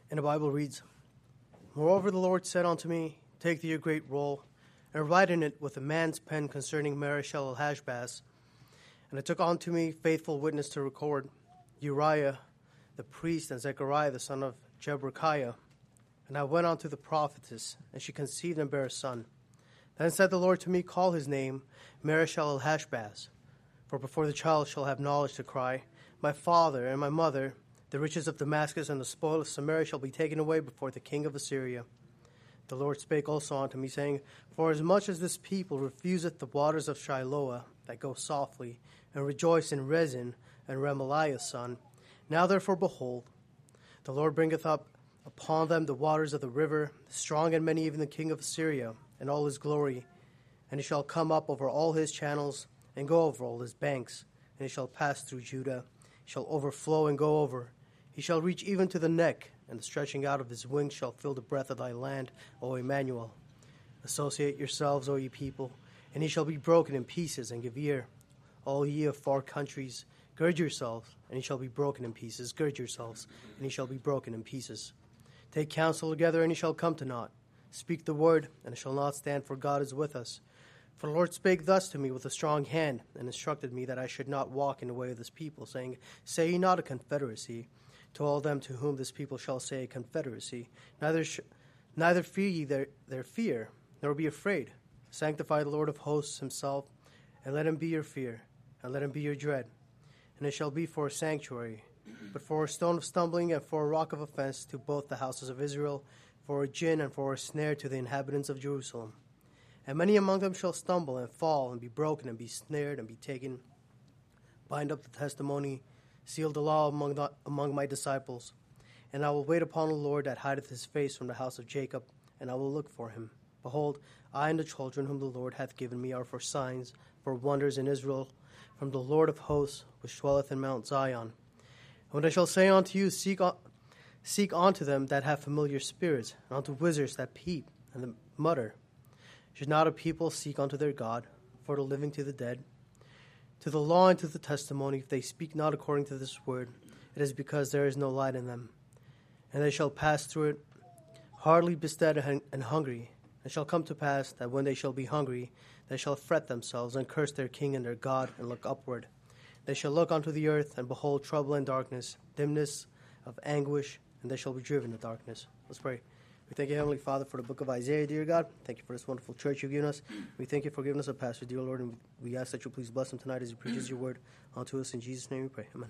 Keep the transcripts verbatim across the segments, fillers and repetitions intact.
And the Bible reads, Moreover the Lord said unto me, Take thee a great roll, and write in it with a man's pen concerning Mareschal-Hashbaz. And I took unto me faithful witness to record Uriah the priest and Zechariah the son of Jeberechiah. And I went unto the prophetess, and she conceived and bare a son. Then said the Lord to me, Call his name Mareschal-Hashbaz. For before the child shall have knowledge to cry, My father and my mother, the riches of Damascus and the spoil of Samaria shall be taken away before the king of Assyria. The Lord spake also unto me, saying, For as much as this people refuseth the waters of Shiloah that go softly, and rejoice in Rezin and Remaliah's son, now therefore behold, the Lord bringeth up upon them the waters of the river, strong and many, even the king of Assyria, and all his glory. And he shall come up over all his channels, and go over all his banks, and he shall pass through Judah. He shall overflow and go over. He shall reach even to the neck, and the stretching out of his wings shall fill the breadth of thy land, O Emmanuel. Associate yourselves, O ye people, and he shall be broken in pieces, and give ear. All ye of far countries, gird yourselves, and he shall be broken in pieces. Gird yourselves, and he shall be broken in pieces. Take counsel together, and he shall come to naught. Speak the word, and it shall not stand, for God is with us. For the Lord spake thus to me with a strong hand, and instructed me that I should not walk in the way of this people, saying, Say ye not a confederacy, to all them to whom this people shall say a confederacy. Neither sh- neither fear ye their, their fear, nor be afraid. Sanctify the Lord of hosts himself, and let him be your fear, and let him be your dread. And it shall be for a sanctuary, but for a stone of stumbling and for a rock of offense to both the houses of Israel, for a gin and for a snare to the inhabitants of Jerusalem. And many among them shall stumble and fall and be broken and be snared and be taken. Bind up the testimony, seal the law among, the, among my disciples. And I will wait upon the Lord that hideth his face from the house of Jacob, and I will look for him. Behold, I and the children whom the Lord hath given me are for signs, for wonders in Israel, from the Lord of hosts, which dwelleth in Mount Zion. And when I shall say unto you, Seek, on, seek unto them that have familiar spirits, and unto wizards that peep and mutter, should not a people seek unto their God, for the living to the dead? To the law and to the testimony, if they speak not according to this word, it is because there is no light in them. And they shall pass through it, hardly bestead and hungry. It shall come to pass that when they shall be hungry, they shall fret themselves, and curse their king and their God, and look upward. They shall look unto the earth, and behold trouble and darkness, dimness of anguish, and they shall be driven to darkness. Let's pray. We thank you, Heavenly Father, for the book of Isaiah, dear God. Thank you for this wonderful church you've given us. We thank you for giving us a pastor, dear Lord, and we ask that you please bless him tonight as he preaches your word unto us. In Jesus' name we pray. Amen.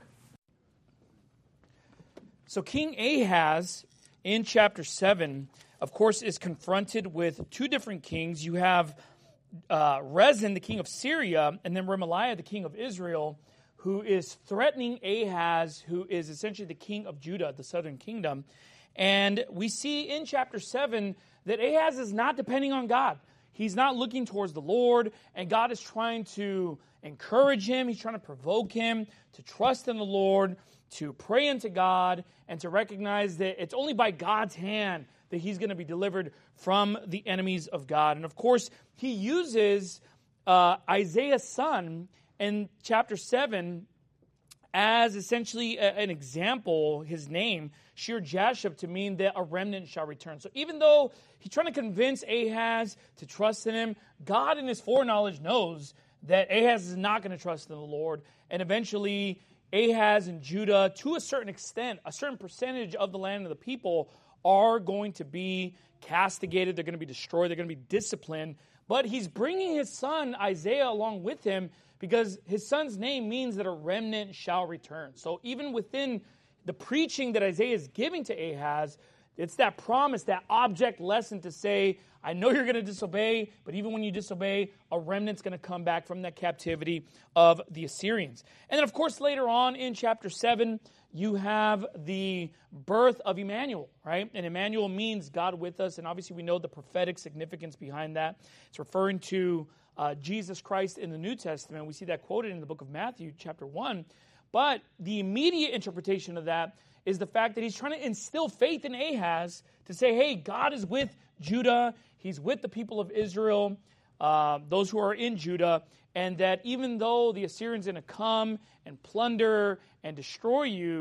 So King Ahaz, in chapter seven, of course, is confronted with two different kings. You have uh, Rezin, the king of Syria, and then Remaliah, the king of Israel, who is threatening Ahaz, who is essentially the king of Judah, the southern kingdom. And we see in chapter seven that Ahaz is not depending on God. He's not looking towards the Lord, and God is trying to encourage him. He's trying to provoke him to trust in the Lord, to pray unto God, and to recognize that it's only by God's hand that he's going to be delivered from the enemies of God. And of course, he uses uh, Isaiah's son in chapter seven as essentially a, an example, his name, Shear-Jashub, to mean that a remnant shall return. So even though he's trying to convince Ahaz to trust in him, God in his foreknowledge knows that Ahaz is not going to trust in the Lord. And eventually, Ahaz and Judah, to a certain extent, a certain percentage of the land of the people are going to be castigated. They're going to be destroyed. They're going to be disciplined. But he's bringing his son Isaiah along with him because his son's name means that a remnant shall return. So even within the preaching that Isaiah is giving to Ahaz, it's that promise, that object lesson to say, I know you're going to disobey, but even when you disobey, a remnant's going to come back from that captivity of the Assyrians. And then, of course, later on in chapter seven, you have the birth of Emmanuel, right? And Emmanuel means God with us, and obviously we know the prophetic significance behind that. It's referring to uh, Jesus Christ in the New Testament. We see that quoted in the book of Matthew, chapter one. But the immediate interpretation of that is the fact that he's trying to instill faith in Ahaz to say, hey, God is with Judah. He's with the people of Israel, uh, those who are in Judah, and that even though the Assyrians are going to come and plunder and destroy you,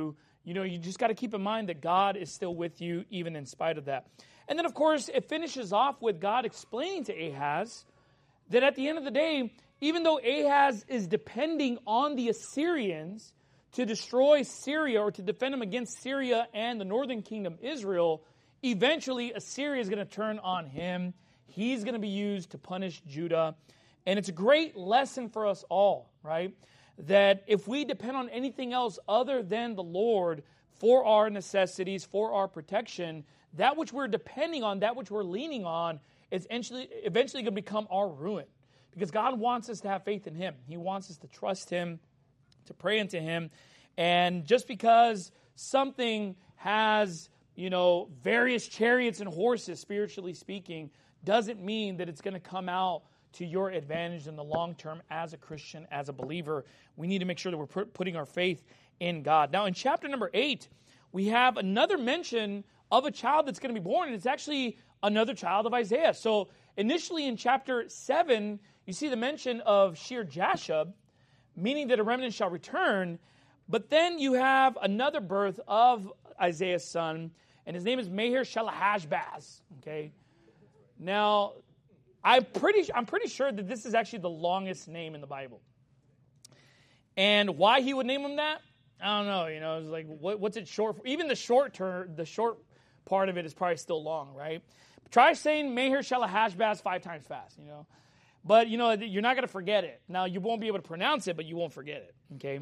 you know, you just got to keep in mind that God is still with you even in spite of that. And then, of course, it finishes off with God explaining to Ahaz that at the end of the day, even though Ahaz is depending on the Assyrians to destroy Syria or to defend him against Syria and the northern kingdom Israel, eventually Assyria is going to turn on him. He's going to be used to punish Judah. And it's a great lesson for us all, right? That if we depend on anything else other than the Lord for our necessities, for our protection, that which we're depending on, that which we're leaning on, is eventually, eventually going to become our ruin. Because God wants us to have faith in Him. He wants us to trust Him, to pray into Him. And just because something has, you know, various chariots and horses, spiritually speaking, doesn't mean that it's going to come out to your advantage in the long term as a Christian, as a believer. We need to make sure that we're putting our faith in God. Now, in chapter number eight, we have another mention of a child that's going to be born, and it's actually another child of Isaiah. So initially in chapter seven, you see the mention of Shear-Jashub, meaning that a remnant shall return. But then you have another birth of Isaiah's son, and his name is Maher-Shalal-Hash-Baz. Okay. Now, I'm pretty, I'm pretty sure that this is actually the longest name in the Bible. And why he would name him that, I don't know. You know, it's like, what, what's it short for? Even the short term, the short part of it is probably still long, right? Try saying Maher-Shalal-Hash-Baz five times fast, you know. But, you know, you're not going to forget it. Now, you won't be able to pronounce it, but you won't forget it, okay?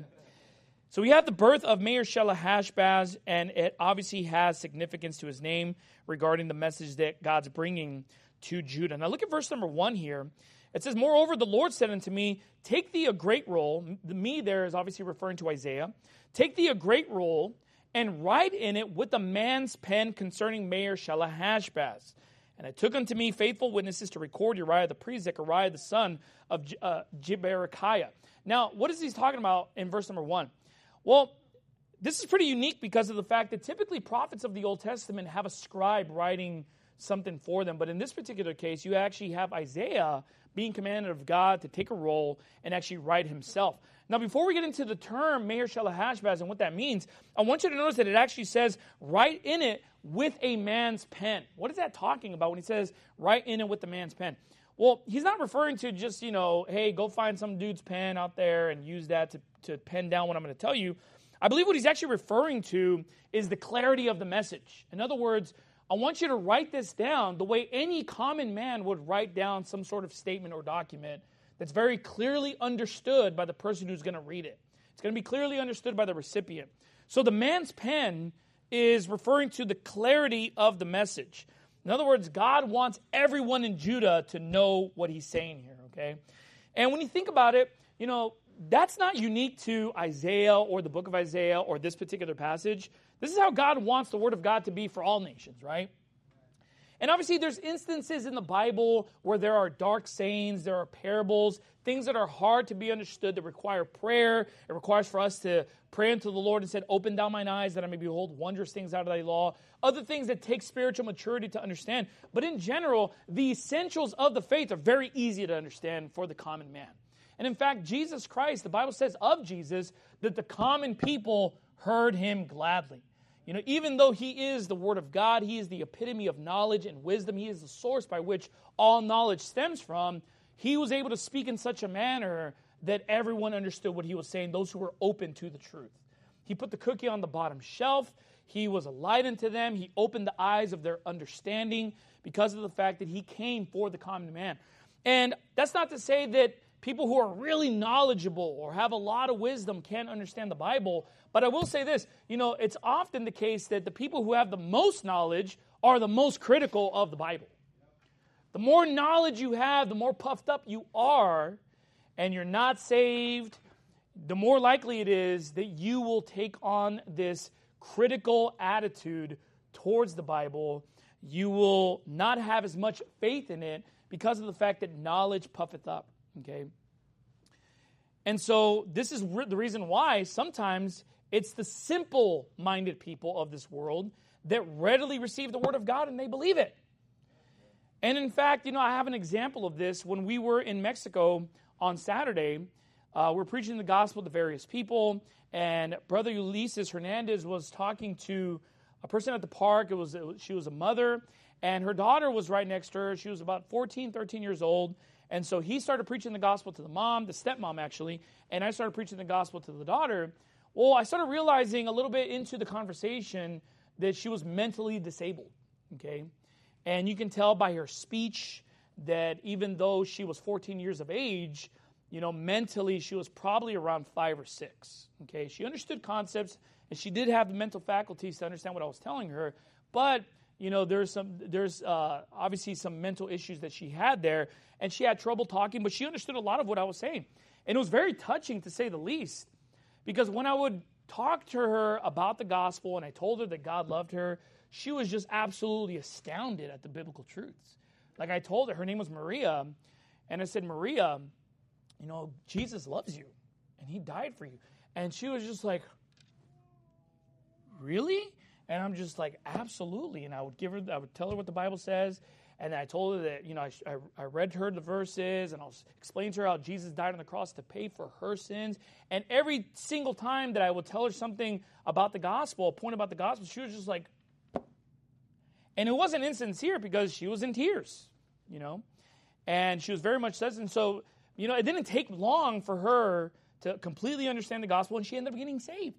So we have the birth of Maher-Shalal-Hash-Baz, and it obviously has significance to his name regarding the message that God's bringing to Judah. Now, look at verse number one here. It says, "Moreover, the Lord said unto me, take thee a great roll." The me there is obviously referring to Isaiah. "Take thee a great roll, and write in it with a man's pen concerning Maher-Shalal-Hash-Baz. And I took unto me faithful witnesses to record Uriah the priest, Zechariah the son of uh, Jeberechiah." Now, what is he talking about in verse number one? Well, this is pretty unique because of the fact that typically prophets of the Old Testament have a scribe writing something for them. But in this particular case, you actually have Isaiah being commanded of God to take a roll and actually write himself. Now, before we get into the term Maher-Shalal-Hash-Baz and what that means, I want you to notice that it actually says, write in it with a man's pen. What is that talking about when he says, write in it with the man's pen? Well, he's not referring to just, you know, hey, go find some dude's pen out there and use that to, to pen down what I'm going to tell you. I believe what he's actually referring to is the clarity of the message. In other words, I want you to write this down the way any common man would write down some sort of statement or document that's very clearly understood by the person who's going to read it. It's going to be clearly understood by the recipient. So the man's pen is referring to the clarity of the message. In other words, God wants everyone in Judah to know what he's saying here, okay? And when you think about it, you know, that's not unique to Isaiah or the book of Isaiah or this particular passage. This is how God wants the word of God to be for all nations, right? And obviously there's instances in the Bible where there are dark sayings, there are parables, things that are hard to be understood that require prayer. It requires for us to pray unto the Lord and say, open down mine eyes that I may behold wondrous things out of thy law. Other things that take spiritual maturity to understand. But in general, the essentials of the faith are very easy to understand for the common man. And in fact, Jesus Christ, the Bible says of Jesus, that the common people heard him gladly. You know, even though he is the Word of God, he is the epitome of knowledge and wisdom, he is the source by which all knowledge stems from, he was able to speak in such a manner that everyone understood what he was saying, those who were open to the truth. He put the cookie on the bottom shelf. He was a light unto them. He opened the eyes of their understanding because of the fact that he came for the common man. And that's not to say that people who are really knowledgeable or have a lot of wisdom can't understand the Bible. But I will say this, you know, it's often the case that the people who have the most knowledge are the most critical of the Bible. The more knowledge you have, the more puffed up you are, and you're not saved, the more likely it is that you will take on this critical attitude towards the Bible. You will not have as much faith in it because of the fact that knowledge puffeth up. Okay, and so this is re- the reason why sometimes it's the simple-minded people of this world that readily receive the Word of God and they believe it. And in fact, you know, I have an example of this. When we were in Mexico on Saturday, uh, we're preaching the gospel to various people, and Brother Ulysses Hernandez was talking to a person at the park. It was, it was she was a mother, and her daughter was right next to her. She was about fourteen, thirteen years old, and so he started preaching the gospel to the mom, the stepmom actually, and I started preaching the gospel to the daughter. Well, I started realizing a little bit into the conversation that she was mentally disabled, okay? And you can tell by her speech that even though she was fourteen years of age, you know, mentally she was probably around five or six, okay? She understood concepts, and she did have the mental faculties to understand what I was telling her, but, you know, there's some, there's uh, obviously some mental issues that she had there, and she had trouble talking, but she understood a lot of what I was saying. And it was very touching, to say the least, because when I would talk to her about the gospel and I told her that God loved her, she was just absolutely astounded at the biblical truths. Like I told her, her name was Maria, and I said, Maria, you know, Jesus loves you, and he died for you. And she was just like, really? And I'm just like, absolutely. And I would give her, I would tell her what the Bible says, and I told her that, you know, I, I, I read her the verses, and I'll explain to her how Jesus died on the cross to pay for her sins. And every single time that I would tell her something about the gospel, a point about the gospel, she was just like, and it wasn't insincere because she was in tears, you know, and she was very much sensitive. And so, you know, it didn't take long for her to completely understand the gospel, and she ended up getting saved.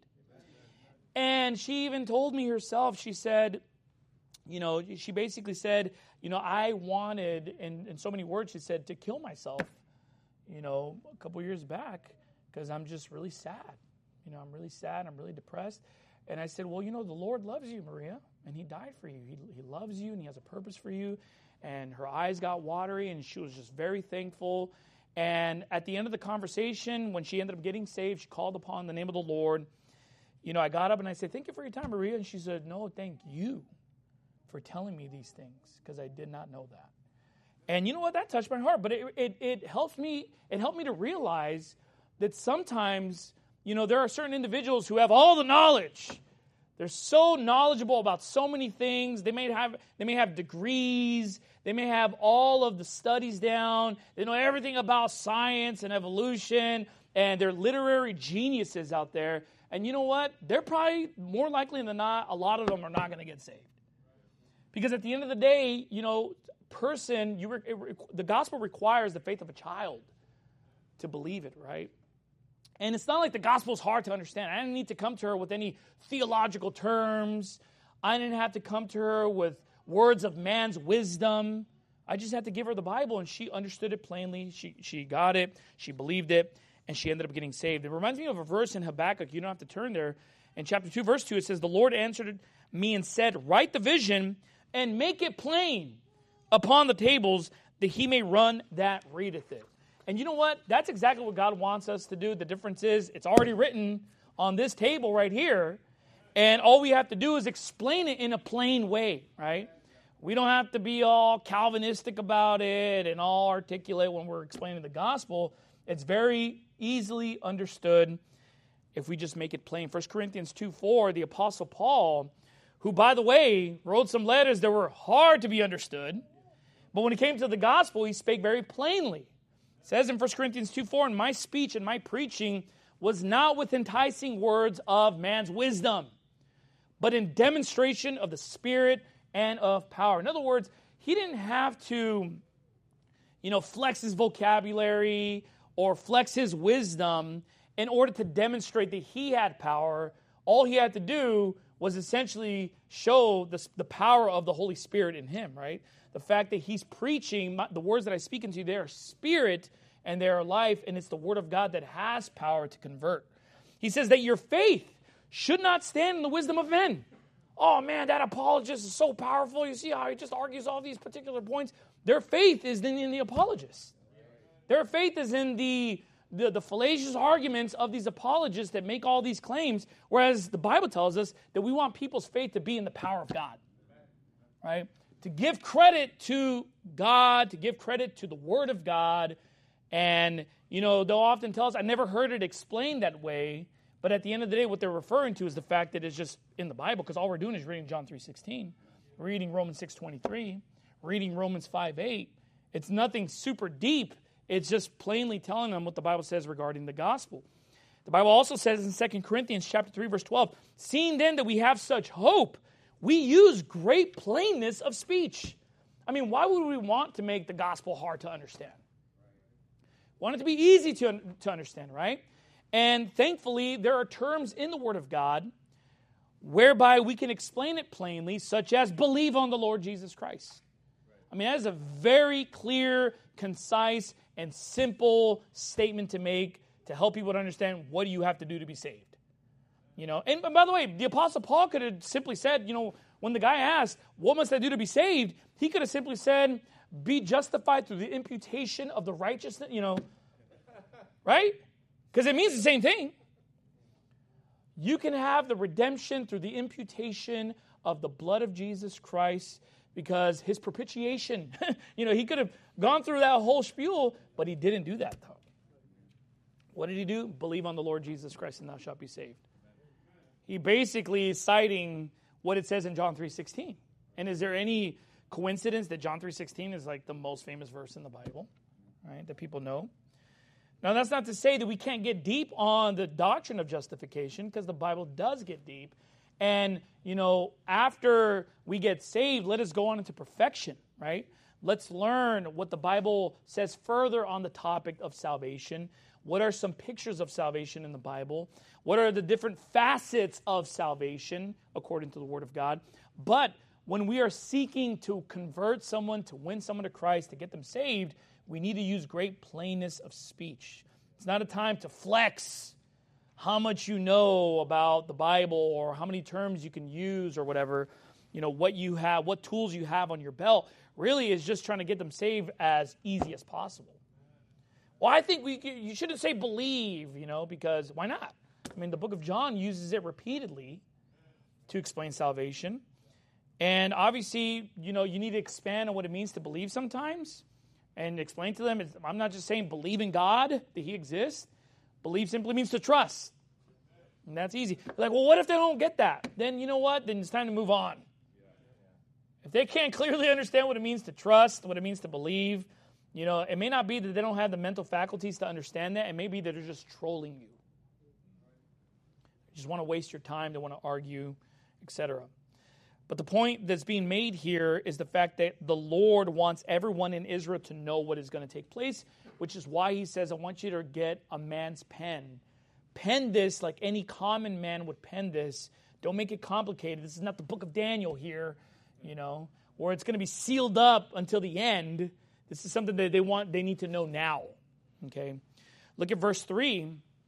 And she even told me herself, she said, you know, she basically said, you know, I wanted, in, in so many words, she said, to kill myself, you know, a couple years back because I'm just really sad. You know, I'm really sad. I'm really depressed. And I said, well, you know, the Lord loves you, Maria, and he died for you. He, he loves you, and he has a purpose for you. And her eyes got watery, and she was just very thankful. And at the end of the conversation, when she ended up getting saved, she called upon the name of the Lord. You know, I got up and I said, thank you for your time, Maria. And she said, no, thank you for telling me these things, because I did not know that. And you know what? That touched my heart. But it, it, it helped me, it helped me to realize that sometimes, you know, there are certain individuals who have all the knowledge. They're so knowledgeable about so many things. They may have, they may have degrees. They may have all of the studies down. They know everything about science and evolution, and they're literary geniuses out there. And you know what? They're probably, more likely than not, a lot of them are not going to get saved. Because at the end of the day, you know, person, you re, it, the gospel requires the faith of a child to believe it, right? And it's not like the gospel is hard to understand. I didn't need to come to her with any theological terms. I didn't have to come to her with words of man's wisdom. I just had to give her the Bible, and she understood it plainly. She, she got it. She believed it, and she ended up getting saved. It reminds me of a verse in Habakkuk. You don't have to turn there. In chapter two, verse two, it says, the Lord answered me and said, write the vision and make it plain upon the tables, that he may run that readeth it. And you know what? That's exactly what God wants us to do. The difference is it's already written on this table right here, and all we have to do is explain it in a plain way, right? We don't have to be all Calvinistic about it and all articulate when we're explaining the gospel. It's very easily understood if we just make it plain. First Corinthians two four, the Apostle Paul, who, by the way, wrote some letters that were hard to be understood, but when it came to the gospel, he spake very plainly. It says in First Corinthians two four, and my speech and my preaching was not with enticing words of man's wisdom, but in demonstration of the Spirit and of power. In other words, he didn't have to, you know, flex his vocabulary or flex his wisdom in order to demonstrate that he had power. All he had to do was essentially show the, the power of the Holy Spirit in him, right? The fact that he's preaching, the words that I speak into you, they are spirit and they are life, and it's the word of God that has power to convert. He says that your faith should not stand in the wisdom of men. Oh man, that apologist is so powerful. You see how he just argues all these particular points. Their faith is in, in the apologist. Their faith is in the, the, the fallacious arguments of these apologists that make all these claims, whereas the Bible tells us that we want people's faith to be in the power of God, right? To give credit to God, to give credit to the Word of God. And, you know, they'll often tell us, I never heard it explained that way. But at the end of the day, what they're referring to is the fact that it's just in the Bible, because all we're doing is reading John three sixteen, reading Romans six twenty-three, reading Romans five eight. It's nothing super deep. It's just plainly telling them what the Bible says regarding the gospel. The Bible also says in Second Corinthians chapter three, verse twelve, seeing then that we have such hope, we use great plainness of speech. I mean, why would we want to make the gospel hard to understand? We want it to be easy to, to understand, right? And thankfully, there are terms in the Word of God whereby we can explain it plainly, such as believe on the Lord Jesus Christ. I mean, that is a very clear, concise, and simple statement to make to help people to understand what do you have to do to be saved. You know, and by the way, the Apostle Paul could have simply said, you know, when the guy asked, what must I do to be saved? He could have simply said, be justified through the imputation of the righteousness, you know, right? Because it means the same thing. You can have the redemption through the imputation of the blood of Jesus Christ because his propitiation, you know, he could have gone through that whole spiel, but he didn't do that, though. What did he do? Believe on the Lord Jesus Christ and thou shalt be saved. He basically is citing what it says in John three sixteen. And is there any coincidence that John three sixteen is like the most famous verse in the Bible, right, that people know? Now, that's not to say that we can't get deep on the doctrine of justification, because the Bible does get deep. And, you know, after we get saved, let us go on into perfection, right? Let's learn what the Bible says further on the topic of salvation. What are some pictures of salvation in the Bible? What are the different facets of salvation according to the Word of God? But when we are seeking to convert someone, to win someone to Christ, to get them saved, we need to use great plainness of speech. It's not a time to flex how much you know about the Bible or how many terms you can use or whatever, you know, what you have, what tools you have on your belt. Really is just trying to get them saved as easy as possible. Well, I think we you shouldn't say believe, you know, because why not? I mean, the book of John uses it repeatedly to explain salvation. And obviously, you know, you need to expand on what it means to believe sometimes and explain to them, I'm not just saying believe in God, that he exists. Believe simply means to trust. And that's easy. Like, well, what if they don't get that? Then you know what? Then it's time to move on. If they can't clearly understand what it means to trust, what it means to believe, you know, it may not be that they don't have the mental faculties to understand that. It may be that they're just trolling you. They just want to waste your time. They want to argue, et cetera. But the point that's being made here is the fact that the Lord wants everyone in Israel to know what is going to take place, which is why he says, I want you to get a man's pen. Pen this like any common man would pen this. Don't make it complicated. This is not the book of Daniel here, you know, where it's going to be sealed up until the end. This is something that they want, they need to know now. Okay. Look at verse three.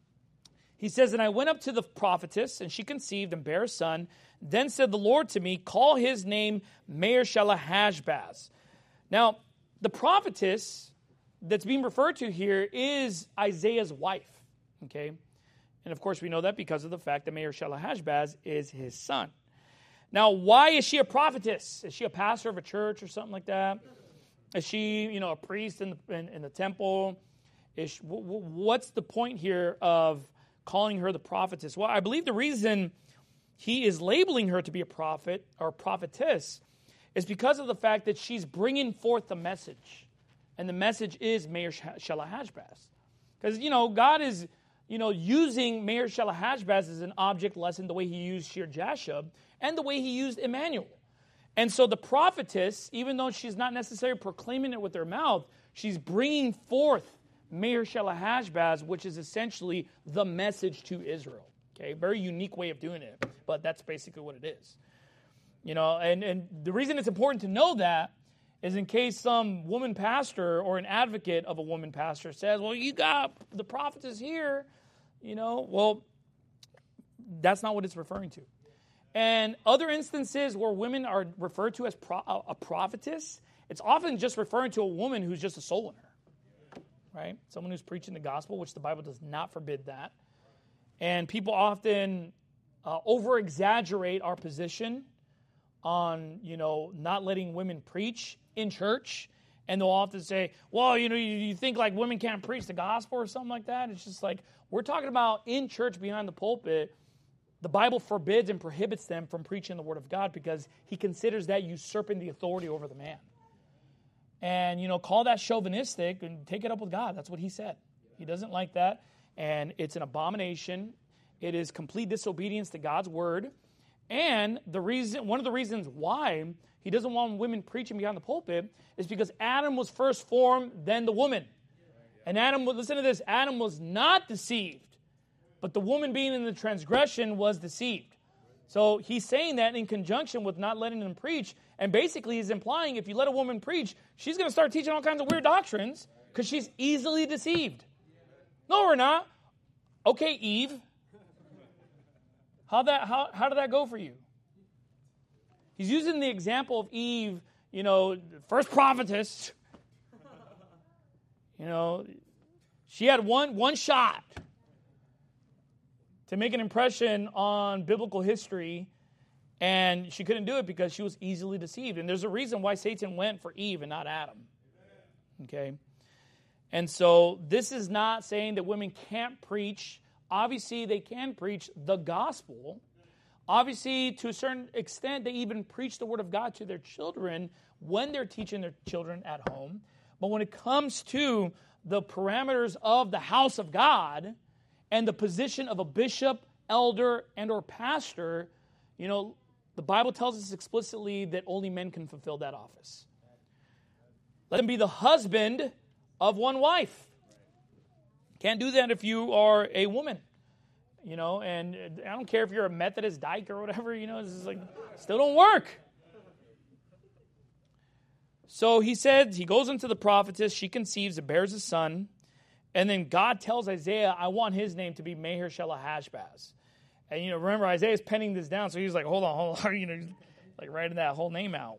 He says, and I went up to the prophetess, and she conceived and bare a son. Then said the Lord to me, call his name Maher-shalal-hash-baz. Now, the prophetess that's being referred to here is Isaiah's wife. Okay. And of course, we know that because of the fact that Maher-shalal-hash-baz is his son. Now, why is she a prophetess? Is she a pastor of a church or something like that? Is she, you know, a priest in the, in, in the temple? Is she, w- w- what's the point here of calling her the prophetess? Well, I believe the reason he is labeling her to be a prophet or prophetess is because of the fact that she's bringing forth the message. And the message is Maher-shalal-hash-baz. Because, you know, God is, you know, using Maher-shalal-hash-baz as an object lesson the way he used Shir-Jashub and the way he used Emmanuel. And so the prophetess, even though she's not necessarily proclaiming it with her mouth, she's bringing forth Maher-shalal-hash-baz, which is essentially the message to Israel. Okay, very unique way of doing it, but that's basically what it is. You know, and, and the reason it's important to know that is in case some woman pastor or an advocate of a woman pastor says, well, you got the prophetess here, you know, well, that's not what it's referring to. And other instances where women are referred to as pro- a prophetess, it's often just referring to a woman who's just a soul winner, right? Someone who's preaching the gospel, which the Bible does not forbid that. And people often uh, over-exaggerate our position on, you know, not letting women preach in church. And they'll often say, well, you know, you, you think like women can't preach the gospel or something like that. It's just like, we're talking about in church behind the pulpit. The Bible forbids and prohibits them from preaching the word of God because he considers that usurping the authority over the man. and, you know, call that chauvinistic and take it up with God. That's what he said. He doesn't like that, and it's an abomination. It is complete disobedience to God's word. And the reason, one of the reasons why he doesn't want women preaching behind the pulpit is because Adam was first formed, then the woman. And Adam, listen to this, Adam was not deceived, but the woman being in the transgression was deceived. So he's saying that in conjunction with not letting them preach, and basically he's implying if you let a woman preach, she's going to start teaching all kinds of weird doctrines because she's easily deceived. No, we're not. Okay, Eve. How that how how did that go for you? He's using the example of Eve, you know, first prophetess. You know, she had one one shot to make an impression on biblical history, and she couldn't do it because she was easily deceived. And there's a reason why Satan went for Eve and not Adam. Okay? And so this is not saying that women can't preach. Obviously, they can preach the gospel. Obviously, to a certain extent, they even preach the word of God to their children when they're teaching their children at home. But when it comes to the parameters of the house of God and the position of a bishop, elder, and or pastor, you know, the Bible tells us explicitly that only men can fulfill that office. Let him be the husband of one wife. Can't do that if you are a woman, you know, and I don't care if you're a Methodist dyke or whatever, you know, it's just like, still don't work. So he said, he goes into the prophetess, she conceives and bears a son, and then God tells Isaiah, I want his name to be Maher-shalal-Hash-Baz. And, you know, remember, Isaiah's penning this down, so he's like, hold on, hold on, you know, like writing that whole name out.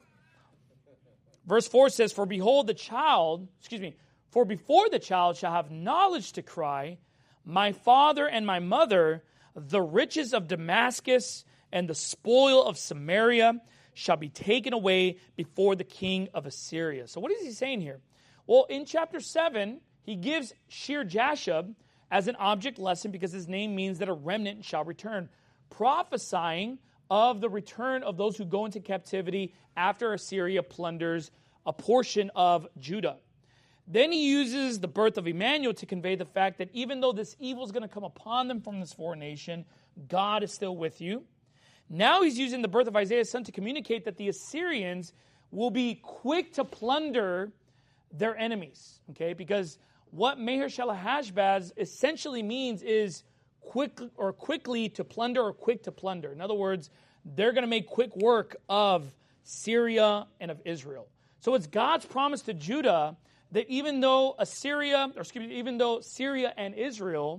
Verse four says, For behold, the child, excuse me, For before the child shall have knowledge to cry, My father and my mother, the riches of Damascus and the spoil of Samaria shall be taken away before the king of Assyria. So what is he saying here? Well, in chapter seven, he gives Shear-Jashub as an object lesson because his name means that a remnant shall return, prophesying of the return of those who go into captivity after Assyria plunders a portion of Judah. Then he uses the birth of Emmanuel to convey the fact that even though this evil is going to come upon them from this foreign nation, God is still with you. Now he's using the birth of Isaiah's son to communicate that the Assyrians will be quick to plunder their enemies. Okay, because what Maher-shalal-Hash-Baz essentially means is quick or quickly to plunder or quick to plunder. In other words, they're going to make quick work of Syria and of Israel. So it's God's promise to Judah that even though Assyria, or excuse me, even though Syria and Israel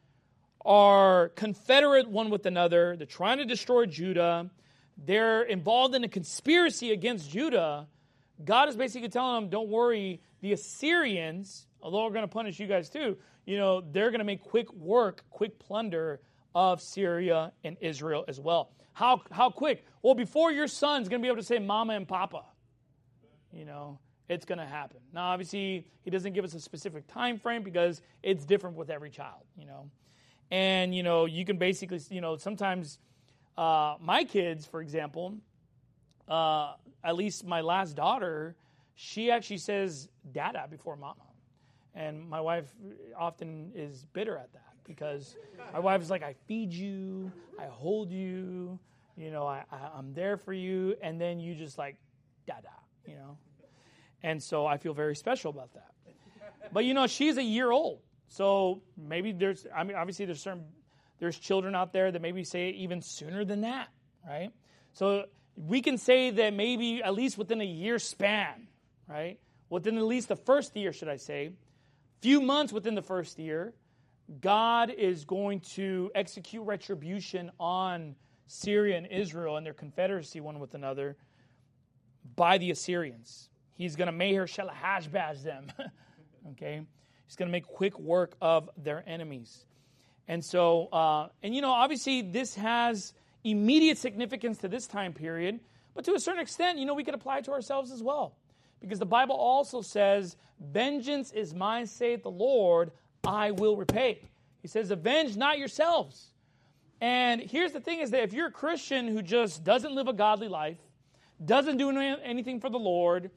are confederate one with another, they're trying to destroy Judah, they're involved in a conspiracy against Judah, God is basically telling them, don't worry, the Assyrians, although we're going to punish you guys too, you know, they're going to make quick work, quick plunder of Syria and Israel as well. How how quick? Well, before your son's going to be able to say mama and papa, you know, it's going to happen. Now, obviously, he doesn't give us a specific time frame because it's different with every child, you know. And, you know, you can basically, you know, sometimes uh, my kids, for example, uh, at least my last daughter, she actually says dada before mama. And my wife often is bitter at that because my wife is like, I feed you, I hold you, you know, I, I, I'm there for you, and then you just like, dada, you know. And so I feel very special about that. But, you know, she's a year old. So maybe there's, I mean, obviously there's certain, there's children out there that maybe say it even sooner than that, right? So we can say that maybe at least within a year span, right? Within at least the first year, should I say, few months within the first year, God is going to execute retribution on Syria and Israel and their confederacy one with another by the Assyrians. He's going to Maher-shalal-Hash-Baz them, okay? He's going to make quick work of their enemies. And so, uh, and you know, obviously this has immediate significance to this time period, but to a certain extent, you know, we could apply it to ourselves as well. Because the Bible also says, vengeance is mine, saith the Lord, I will repay. He says, avenge not yourselves. And here's the thing is that if you're a Christian who just doesn't live a godly life, doesn't do anything for the Lord,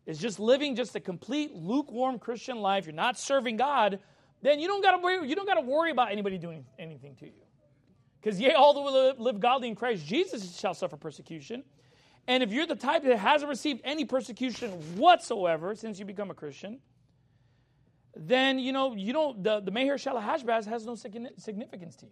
is just living just a complete lukewarm Christian life, you're not serving God, then you don't got to worry, you don't got to worry about anybody doing anything to you. Because yea, all that will live godly in Christ Jesus shall suffer persecution. And if you're the type that hasn't received any persecution whatsoever since you become a Christian, then, you know, you don't, the, the Meher Shalahashbaz has no significance to you.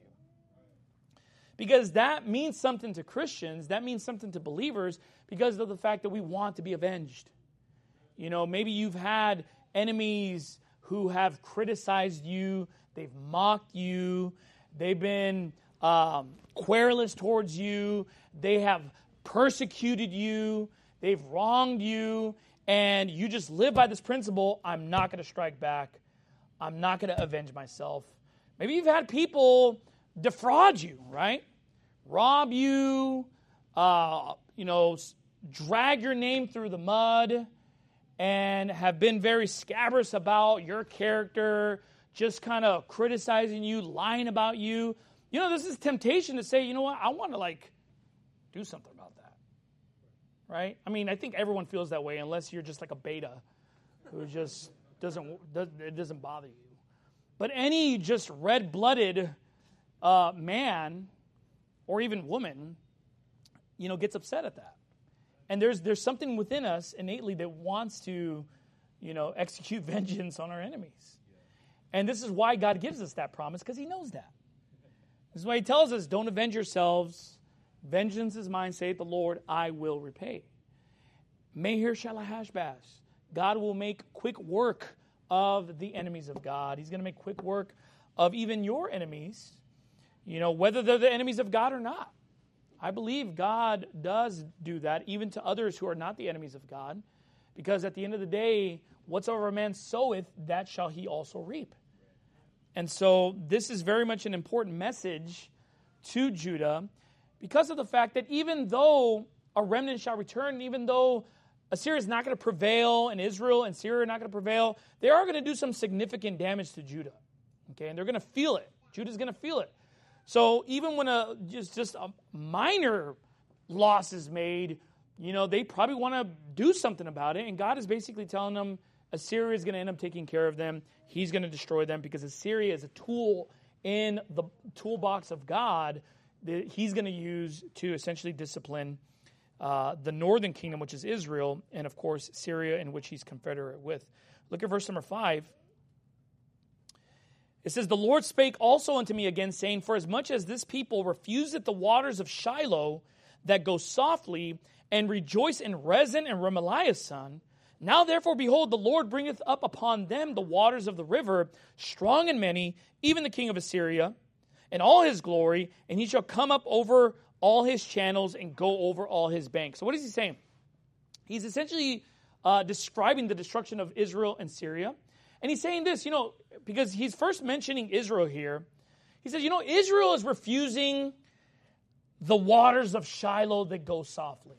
Because that means something to Christians, that means something to believers, because of the fact that we want to be avenged. You know, maybe you've had enemies who have criticized you, they've mocked you, they've been um, querulous towards you, they have persecuted you, they've wronged you, and you just live by this principle, I'm not going to strike back, I'm not going to avenge myself. Maybe you've had people defraud you, right? Rob you, uh, you know, drag your name through the mud, and have been very scabrous about your character, just kind of criticizing you, lying about you. You know, this is temptation to say, you know what, I want to, like, do something about that, right? I mean, I think everyone feels that way unless you're just like a beta who just doesn't, it doesn't bother you. But any just red-blooded uh, man or even woman, you know, gets upset at that. And there's there's something within us innately that wants to, you know, execute vengeance on our enemies. And this is why God gives us that promise, because he knows that. This is why he tells us, don't avenge yourselves. Vengeance is mine, saith the Lord, I will repay. Meher Shalahashbaz. God will make quick work of the enemies of God. He's going to make quick work of even your enemies, you know, whether they're the enemies of God or not. I believe God does do that, even to others who are not the enemies of God, because at the end of the day, whatsoever a man soweth, that shall he also reap. And so this is very much an important message to Judah, because of the fact that even though a remnant shall return, even though Assyria is not going to prevail, and Israel and Syria are not going to prevail, they are going to do some significant damage to Judah. Okay, and they're going to feel it. Judah's going to feel it. So even when a just, just a minor loss is made, you know, they probably want to do something about it. And God is basically telling them Assyria is going to end up taking care of them. He's going to destroy them, because Assyria is a tool in the toolbox of God that he's going to use to essentially discipline uh, the northern kingdom, which is Israel, and of course Syria, in which he's confederate with. Look at verse number five. It says, the Lord spake also unto me again, saying, for as much as this people refuseth the waters of Shiloh that go softly, and rejoice in Rezin and Remaliah's son, now therefore, behold, the Lord bringeth up upon them the waters of the river, strong and many, even the king of Assyria, and all his glory, and he shall come up over all his channels and go over all his banks. So what is he saying? He's essentially uh, describing the destruction of Israel and Syria. And he's saying this, you know, because he's first mentioning Israel here. He says, you know, Israel is refusing the waters of Shiloh that go softly.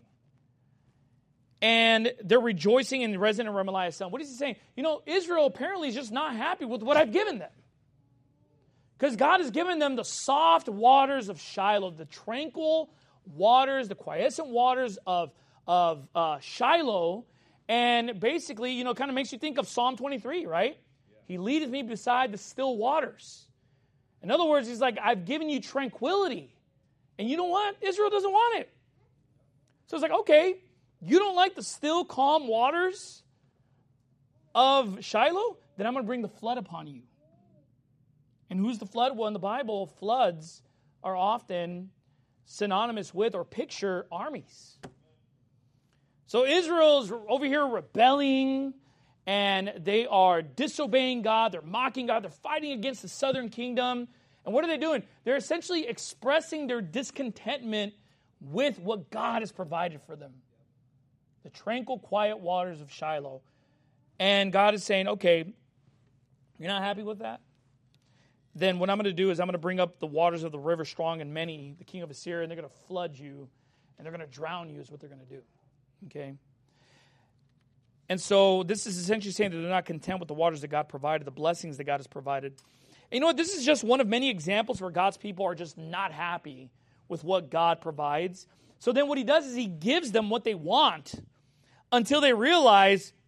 And they're rejoicing in Rezin and Remaliah's son. What is he saying? You know, Israel apparently is just not happy with what I've given them. Because God has given them the soft waters of Shiloh, the tranquil waters, the quiescent waters of, of uh, Shiloh. And basically, you know, kind of makes you think of Psalm twenty-three, right? Yeah. He leadeth me beside the still waters. In other words, he's like, I've given you tranquility. And you know what? Israel doesn't want it. So it's like, okay, you don't like the still, calm waters of Shiloh? Then I'm going to bring the flood upon you. And who's the flood? Well, in the Bible, floods are often synonymous with or picture armies. So Israel's over here rebelling, and they are disobeying God. They're mocking God. They're fighting against the southern kingdom. And what are they doing? They're essentially expressing their discontentment with what God has provided for them. The tranquil, quiet waters of Shiloh. And God is saying, okay, you're not happy with that? Then what I'm going to do is I'm going to bring up the waters of the river strong and many, the king of Assyria, and they're going to flood you, and they're going to drown you is what they're going to do. Okay? And so this is essentially saying that they're not content with the waters that God provided, the blessings that God has provided. And you know what? This is just one of many examples where God's people are just not happy with what God provides. So then what he does is he gives them what they want until they realize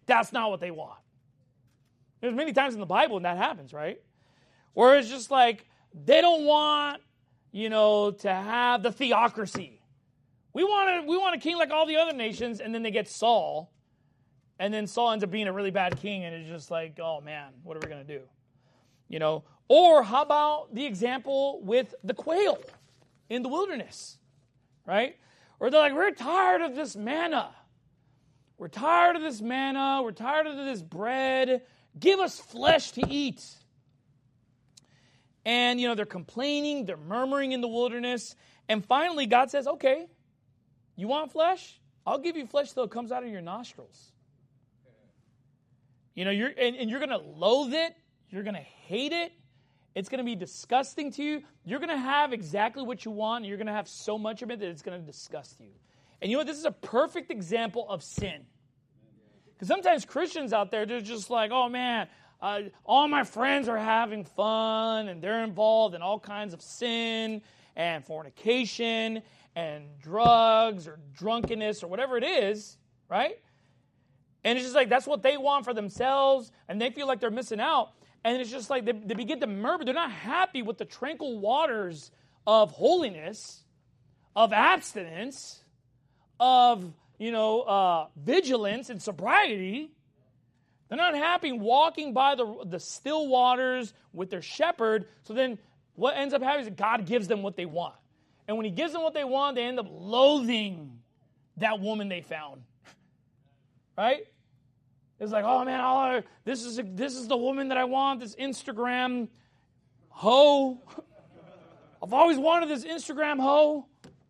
that's not what they want. There's many times in the Bible when that happens, right? Where it's just like, they don't want, you know, to have the theocracy. We want, a, we want a king like all the other nations, and then they get Saul, and then Saul ends up being a really bad king, and it's just like, oh man, what are we going to do? You know, or how about the example with the quail in the wilderness, right? Or they're like, we're tired of this manna. We're tired of this manna. We're tired of this bread. Give us flesh to eat. And, you know, they're complaining, they're murmuring in the wilderness. And finally, God says, okay, you want flesh? I'll give you flesh till it comes out of your nostrils. You know, you're and, and you're going to loathe it. You're going to hate it. It's going to be disgusting to you. You're going to have exactly what you want. And you're going to have so much of it that it's going to disgust you. And you know what? This is a perfect example of sin. Because sometimes Christians out there, they're just like, oh man, uh, all my friends are having fun and they're involved in all kinds of sin and fornication and drugs or drunkenness or whatever it is, right? And it's just like, that's what they want for themselves, and they feel like they're missing out. And it's just like they, they begin to murmur. They're not happy with the tranquil waters of holiness, of abstinence, of, you know, uh, vigilance and sobriety. They're not happy walking by the, the still waters with their shepherd. So then what ends up happening is God gives them what they want. And when he gives them what they want, they end up loathing that woman they found. Right? It's like, oh man, all I, this is a, this is the woman that I want, this Instagram hoe. I've always wanted this Instagram hoe.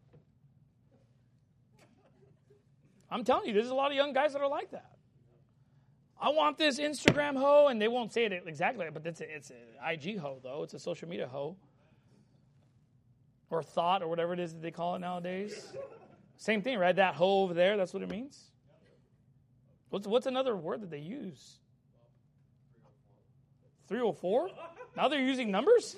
I'm telling you, there's a lot of young guys that are like that. I want this Instagram hoe, and they won't say it exactly, but it's a, it's an I G hoe, though. It's a social media hoe. Or thought, or whatever it is that they call it nowadays. Same thing, right? That hoe over there, that's what it means. What's what's another word that they use? three oh four? Now they're using numbers?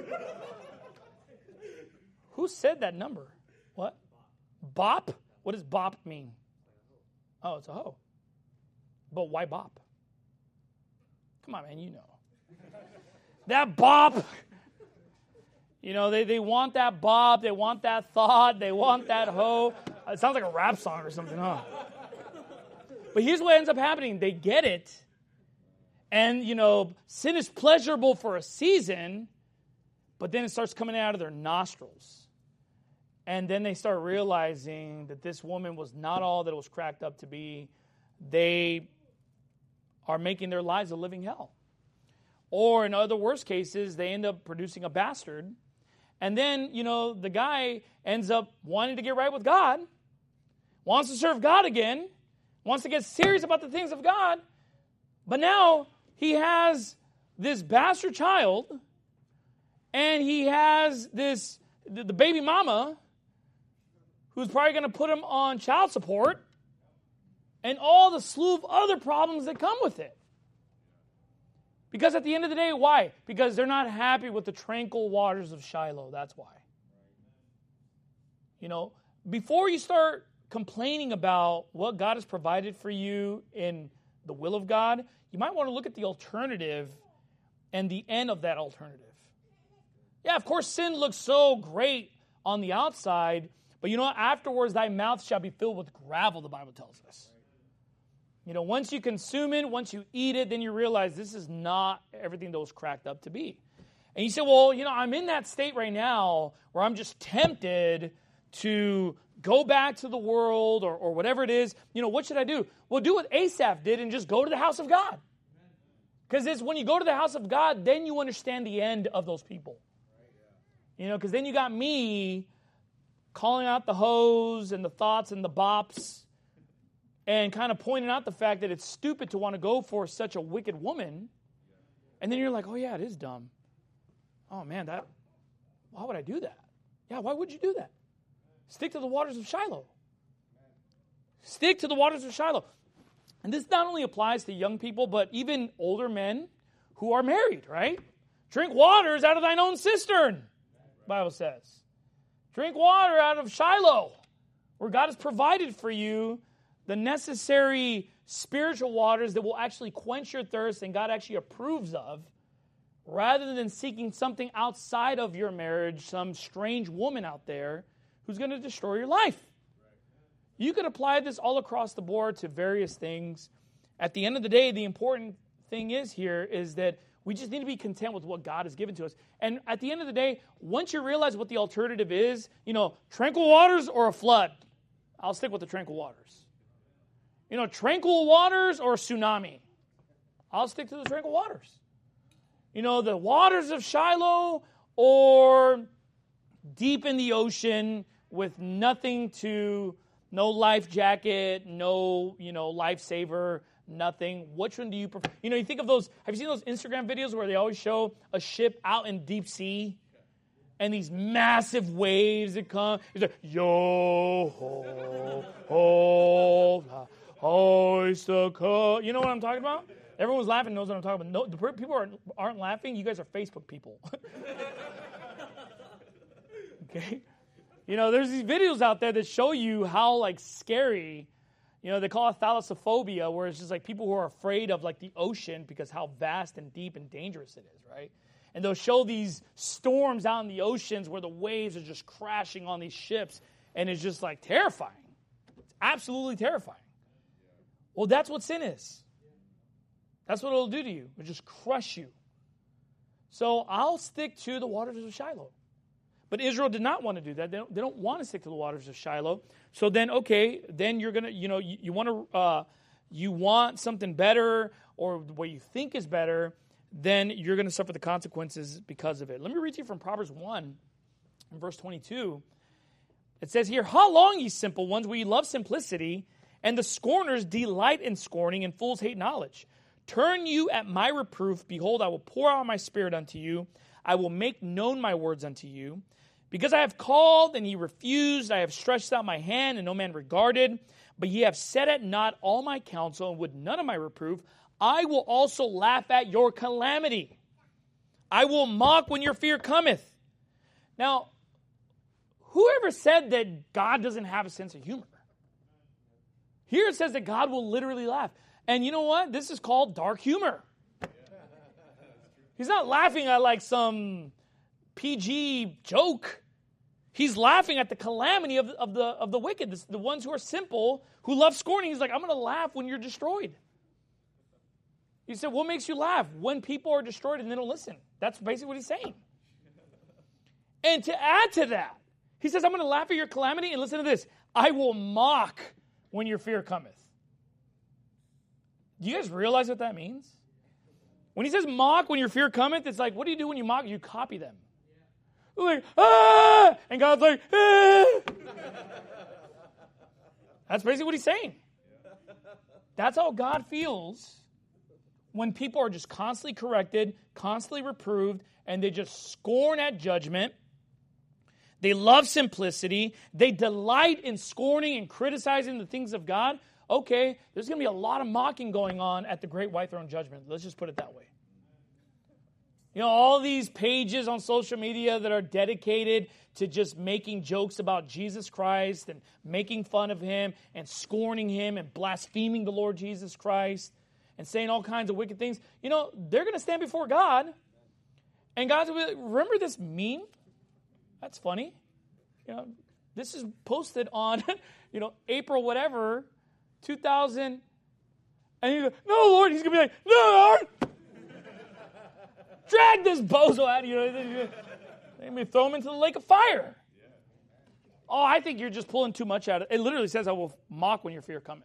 Who said that number? What? Bop? What does bop mean? Oh, it's a hoe. But why bop? Come on, man, you know. That bop. You know, they, they want that bop. They want that thought. They want that hoe. It sounds like a rap song or something, huh? But here's what ends up happening. They get it. And, you know, sin is pleasurable for a season, but then it starts coming out of their nostrils. And then they start realizing that this woman was not all that it was cracked up to be. They are making their lives a living hell. Or in other worst cases, they end up producing a bastard. And then, you know, the guy ends up wanting to get right with God, wants to serve God again, wants to get serious about the things of God, but now he has this bastard child, and he has this, the baby mama, who's probably going to put him on child support, and all the slew of other problems that come with it. Because at the end of the day, why? Because they're not happy with the tranquil waters of Shiloh. That's why. You know, before you start complaining about what God has provided for you in the will of God, you might want to look at the alternative and the end of that alternative. Yeah, of course, sin looks so great on the outside, but you know what? Afterwards, thy mouth shall be filled with gravel, the Bible tells us. You know, once you consume it, once you eat it, then you realize this is not everything that was cracked up to be. And you say, well, you know, I'm in that state right now where I'm just tempted to go back to the world or, or whatever it is. You know, what should I do? Well, do what Asaph did and just go to the house of God. Because it's when you go to the house of God, then you understand the end of those people. You know, because then you got me calling out the hoes and the thoughts and the bops, and kind of pointing out the fact that it's stupid to want to go for such a wicked woman. And then you're like, oh, yeah, it is dumb. Oh, man, that, why would I do that? Yeah, why would you do that? Stick to the waters of Shiloh. Stick to the waters of Shiloh. And this not only applies to young people, but even older men who are married, right? Drink waters out of thine own cistern, the Bible says. Drink water out of Shiloh, where God has provided for you the necessary spiritual waters that will actually quench your thirst and God actually approves of, rather than seeking something outside of your marriage, some strange woman out there who's going to destroy your life. You could apply this all across the board to various things. At the end of the day, the important thing is here is that we just need to be content with what God has given to us. And at the end of the day, once you realize what the alternative is, you know, tranquil waters or a flood, I'll stick with the tranquil waters. You know, tranquil waters or a tsunami, I'll stick to the tranquil waters. You know, the waters of Shiloh or deep in the ocean with nothing to, no life jacket, no, you know, lifesaver, nothing. Which one do you prefer? You know, you think of those, have you seen those Instagram videos where they always show a ship out in deep sea and these massive waves that come? It's like, yo, ho, ho, hoist co. You know what I'm talking about? Everyone's laughing, knows what I'm talking about. No, the people aren't, aren't laughing. You guys are Facebook people. Okay? You know, there's these videos out there that show you how, like, scary, you know, they call it thalassophobia, where it's just like people who are afraid of, like, the ocean because how vast and deep and dangerous it is, right? And they'll show these storms out in the oceans where the waves are just crashing on these ships, and it's just, like, terrifying. It's absolutely terrifying. Well, that's what sin is. That's what it'll do to you. It'll just crush you. So I'll stick to the waters of Shiloh. But Israel did not want to do that. They don't, they don't want to stick to the waters of Shiloh. So then, okay, then you're going to, you know, you, you want to, uh, you want something better or what you think is better, then you're going to suffer the consequences because of it. Let me read to you from Proverbs one, in verse twenty-two. It says here, how long, ye simple ones, will ye love simplicity, and the scorners delight in scorning, and fools hate knowledge? Turn you at my reproof. Behold, I will pour out my spirit unto you. I will make known my words unto you. Because I have called, and ye refused, I have stretched out my hand, and no man regarded. But ye have set at naught all my counsel, and would none of my reproof. I will also laugh at your calamity. I will mock when your fear cometh. Now, whoever said that God doesn't have a sense of humor? Here it says that God will literally laugh. And you know what? This is called dark humor. He's not laughing at like some P G joke. He's laughing at the calamity of, of, the, of the wicked, the, the ones who are simple, who love scorning. He's like, I'm going to laugh when you're destroyed. He said, what makes you laugh? When people are destroyed and they don't listen. That's basically what he's saying. And to add to that, he says, I'm going to laugh at your calamity, and listen to this. I will mock when your fear cometh. Do you guys realize what that means? When he says mock when your fear cometh, it's like, what do you do when you mock? You copy them. Yeah. Like, ah! And God's like, ah! That's basically what he's saying. That's how God feels when people are just constantly corrected, constantly reproved, and they just scorn at judgment. They love simplicity. They delight in scorning and criticizing the things of God. Okay, there's going to be a lot of mocking going on at the great white throne judgment. Let's just put it that way. You know, all these pages on social media that are dedicated to just making jokes about Jesus Christ and making fun of him and scorning him and blaspheming the Lord Jesus Christ and saying all kinds of wicked things. You know, they're going to stand before God, and God's going to be like, remember this meme? That's funny. You know, this is posted on, you know, April whatever, two thousand, and you go, no, Lord, he's going to be like, no, Lord, drag this bozo out of you. They may throw him into the lake of fire. Oh, I think you're just pulling too much out of it. It literally says, I will mock when your fear cometh.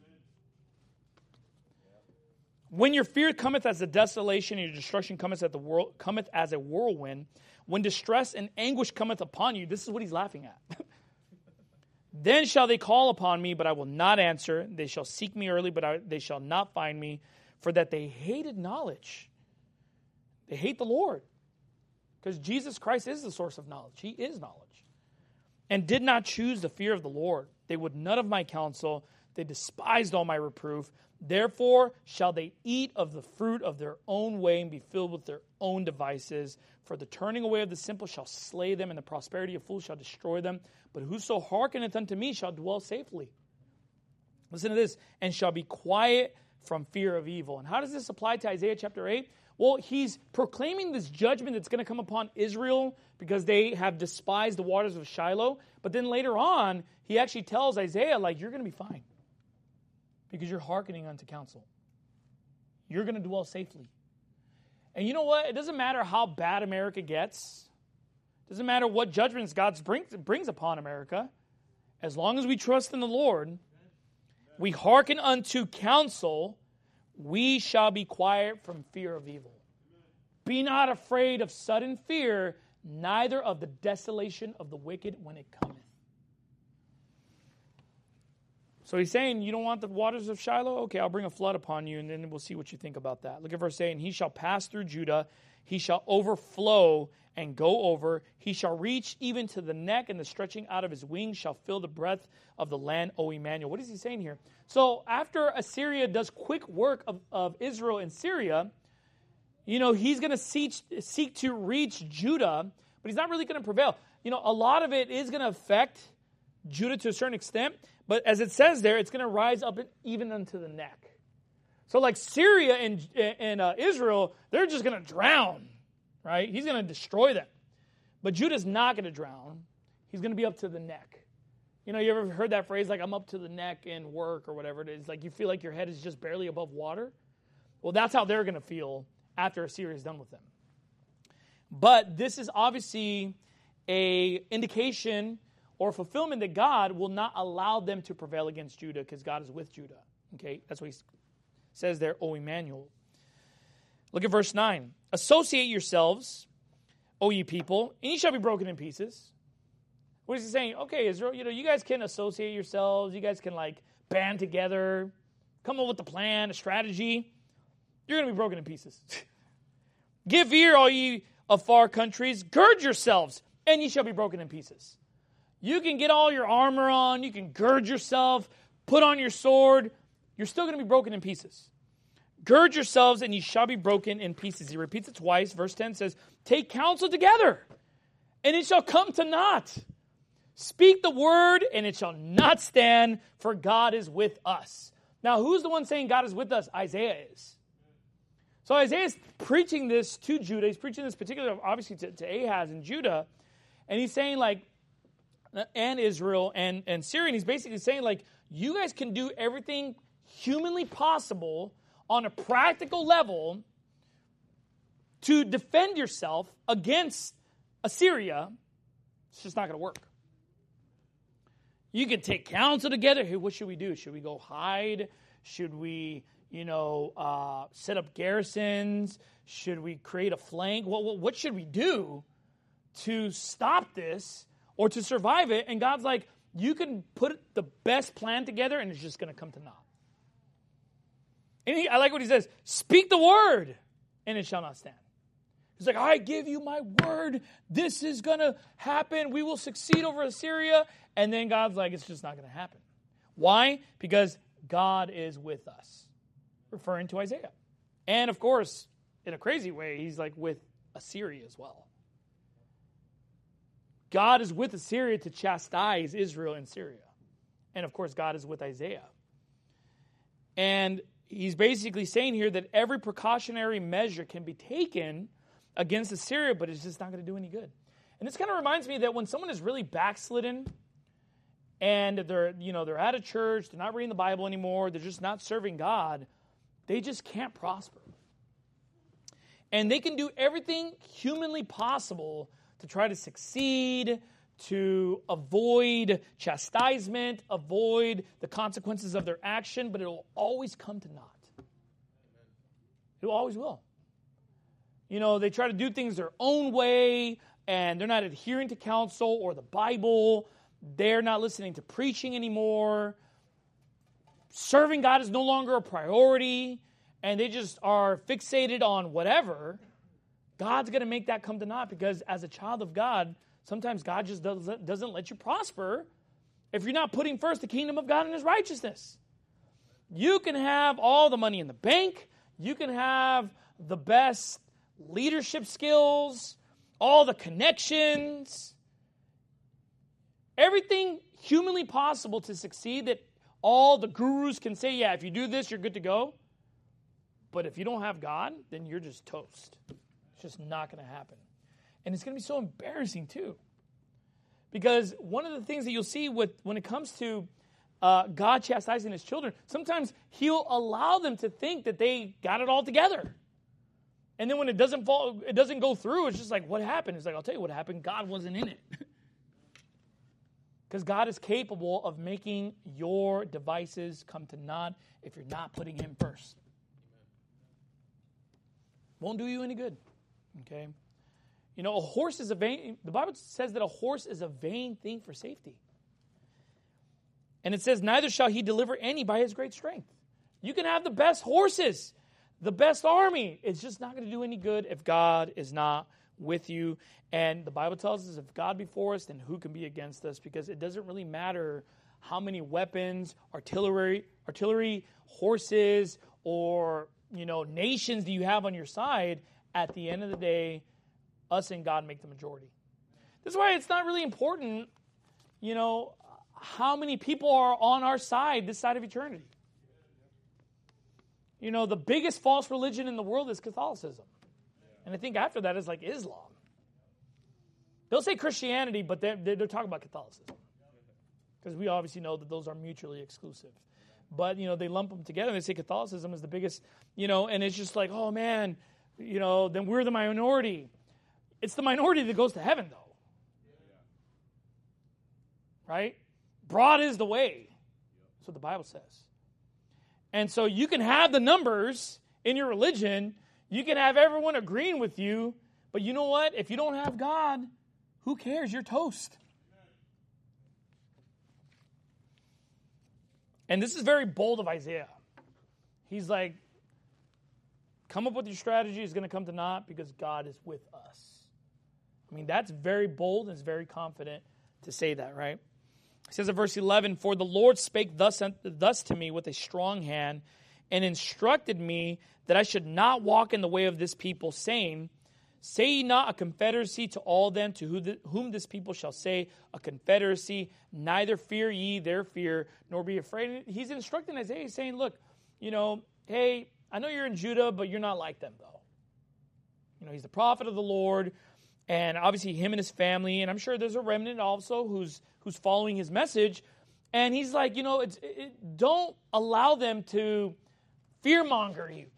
When your fear cometh as a desolation, and your destruction cometh at the world cometh as a whirlwind, when distress and anguish cometh upon you, this is what he's laughing at. Then shall they call upon me, but I will not answer. They shall seek me early, but I, they shall not find me, for that they hated knowledge. They hate the Lord, because Jesus Christ is the source of knowledge. He is knowledge. And did not choose the fear of the Lord. They would none of my counsel. They despised all my reproof. Therefore shall they eat of the fruit of their own way and be filled with their own devices. For the turning away of the simple shall slay them, and the prosperity of fools shall destroy them. But whoso hearkeneth unto me shall dwell safely. Listen to this. And shall be quiet from fear of evil. And how does this apply to Isaiah chapter eight? Well, he's proclaiming this judgment that's going to come upon Israel because they have despised the waters of Shiloh. But then later on, he actually tells Isaiah, like, you're going to be fine because you're hearkening unto counsel. You're going to dwell safely. And you know what? It doesn't matter how bad America gets. It doesn't matter what judgments God brings, brings upon America. As long as we trust in the Lord, we hearken unto counsel, we shall be quiet from fear of evil. Be not afraid of sudden fear, neither of the desolation of the wicked when it cometh. So he's saying, you don't want the waters of Shiloh? Okay, I'll bring a flood upon you, and then we'll see what you think about that. Look at verse eight. And he shall pass through Judah, he shall overflow and go over. He shall reach even to the neck, and the stretching out of his wings shall fill the breadth of the land, O Emmanuel. What is he saying here? So after Assyria does quick work of, of Israel and Syria, you know, he's going to seek, seek to reach Judah, but he's not really going to prevail. You know, a lot of it is going to affect Judah to a certain extent, but as it says there, it's going to rise up even unto the neck. So like Syria and, and uh, Israel, they're just going to drown, right? He's going to destroy them. But Judah's not going to drown. He's going to be up to the neck. You know, you ever heard that phrase, like, I'm up to the neck in work or whatever it is? Like, you feel like your head is just barely above water? Well, that's how they're going to feel after Assyria is done with them. But this is obviously a indication or fulfillment that God will not allow them to prevail against Judah because God is with Judah. Okay, that's what he says there, O Emmanuel. Look at verse nine. Associate yourselves, O ye people, and ye shall be broken in pieces. What is he saying? Okay, Israel, you know, you guys can associate yourselves. You guys can, like, band together, come up with a plan, a strategy. You're going to be broken in pieces. Give ear, all ye of far countries. Gird yourselves, and ye shall be broken in pieces. You can get all your armor on. You can gird yourself, put on your sword. You're still going to be broken in pieces. Gird yourselves, and ye shall be broken in pieces. He repeats it twice. Verse ten says, take counsel together, and it shall come to naught. Speak the word, and it shall not stand, for God is with us. Now, who's the one saying God is with us? Isaiah is. So Isaiah is preaching this to Judah. He's preaching this particularly, obviously, to, to Ahaz and Judah. And he's saying, like, and Israel and, and Syria. And he's basically saying, like, you guys can do everything humanly possible on a practical level to defend yourself against Assyria. It's just not going to work. You can take counsel together. Hey, what should we do? Should we go hide? Should we, you know, uh, set up garrisons? Should we create a flank? What, what, what should we do to stop this or to survive it? And God's like, you can put the best plan together and it's just going to come to naught. And he, I like what he says, speak the word and it shall not stand. He's like, I give you my word. This is going to happen. We will succeed over Assyria. And then God's like, it's just not going to happen. Why? Because God is with us. Referring to Isaiah. And of course, in a crazy way, he's like with Assyria as well. God is with Assyria to chastise Israel and Syria. And of course, God is with Isaiah. And he's basically saying here that every precautionary measure can be taken against Assyria, but it's just not going to do any good. And this kind of reminds me that when someone is really backslidden and they're, you know, they're at a church, they're not reading the Bible anymore, they're just not serving God, they just can't prosper. And they can do everything humanly possible to try to succeed, to avoid chastisement, avoid the consequences of their action, but it will always come to naught. It always will. You know, they try to do things their own way, and they're not adhering to counsel or the Bible. They're not listening to preaching anymore. Serving God is no longer a priority, and they just are fixated on whatever. God's going to make that come to naught because as a child of God, sometimes God just doesn't, doesn't let you prosper if you're not putting first the kingdom of God and His righteousness. You can have all the money in the bank. You can have the best leadership skills, all the connections, everything humanly possible to succeed that All the gurus can say, yeah, if you do this, you're good to go. But if you don't have God, then you're just toast. It's just not going to happen. And it's going to be so embarrassing too. Because one of the things that you'll see with when it comes to uh, God chastising his children, sometimes he'll allow them to think that they got it all together. And then when it doesn't fall, it doesn't go through, it's just like, what happened? It's like, I'll tell you what happened. God wasn't in it. Because God is capable of making your devices come to naught if you're not putting him first. Won't do you any good. Okay? You know, a horse is a vain, the Bible says that a horse is a vain thing for safety. And it says, neither shall he deliver any by his great strength. You can have the best horses, the best army. It's just not going to do any good if God is not with you. And the Bible tells us if God be for us, then who can be against us? Because it doesn't really matter how many weapons, artillery, artillery, horses, or, you know, nations do you have on your side. At the end of the day, us and God make the majority. That's why it's not really important, you know, how many people are on our side, this side of eternity. You know, the biggest false religion in the world is Catholicism. And I think after that is like Islam. They'll say Christianity, but they're, they're talking about Catholicism. Because we obviously know that those are mutually exclusive. But, you know, they lump them together and they say Catholicism is the biggest, you know, and it's just like, oh man, you know, then we're the minority. It's the minority that goes to heaven, though. Right? Broad is the way. That's what the Bible says. And so you can have the numbers in your religion. You can have everyone agreeing with you. But you know what? If you don't have God, who cares? You're toast. And this is very bold of Isaiah. He's like, come up with your strategy. It's going to come to naught because God is with us. I mean, that's very bold and it's very confident to say that, right? It says in verse eleven, for the Lord spake thus, thus to me with a strong hand and instructed me that I should not walk in the way of this people, saying, say ye not a confederacy to all them to who the, whom this people shall say a confederacy, neither fear ye their fear, nor be afraid. He's instructing Isaiah, he's saying, look, you know, hey, I know you're in Judah, but you're not like them, though. You know, he's the prophet of the Lord, and obviously him and his family, and I'm sure there's a remnant also who's who's following his message, and he's like, you know, it's, it, don't allow them to fearmonger you,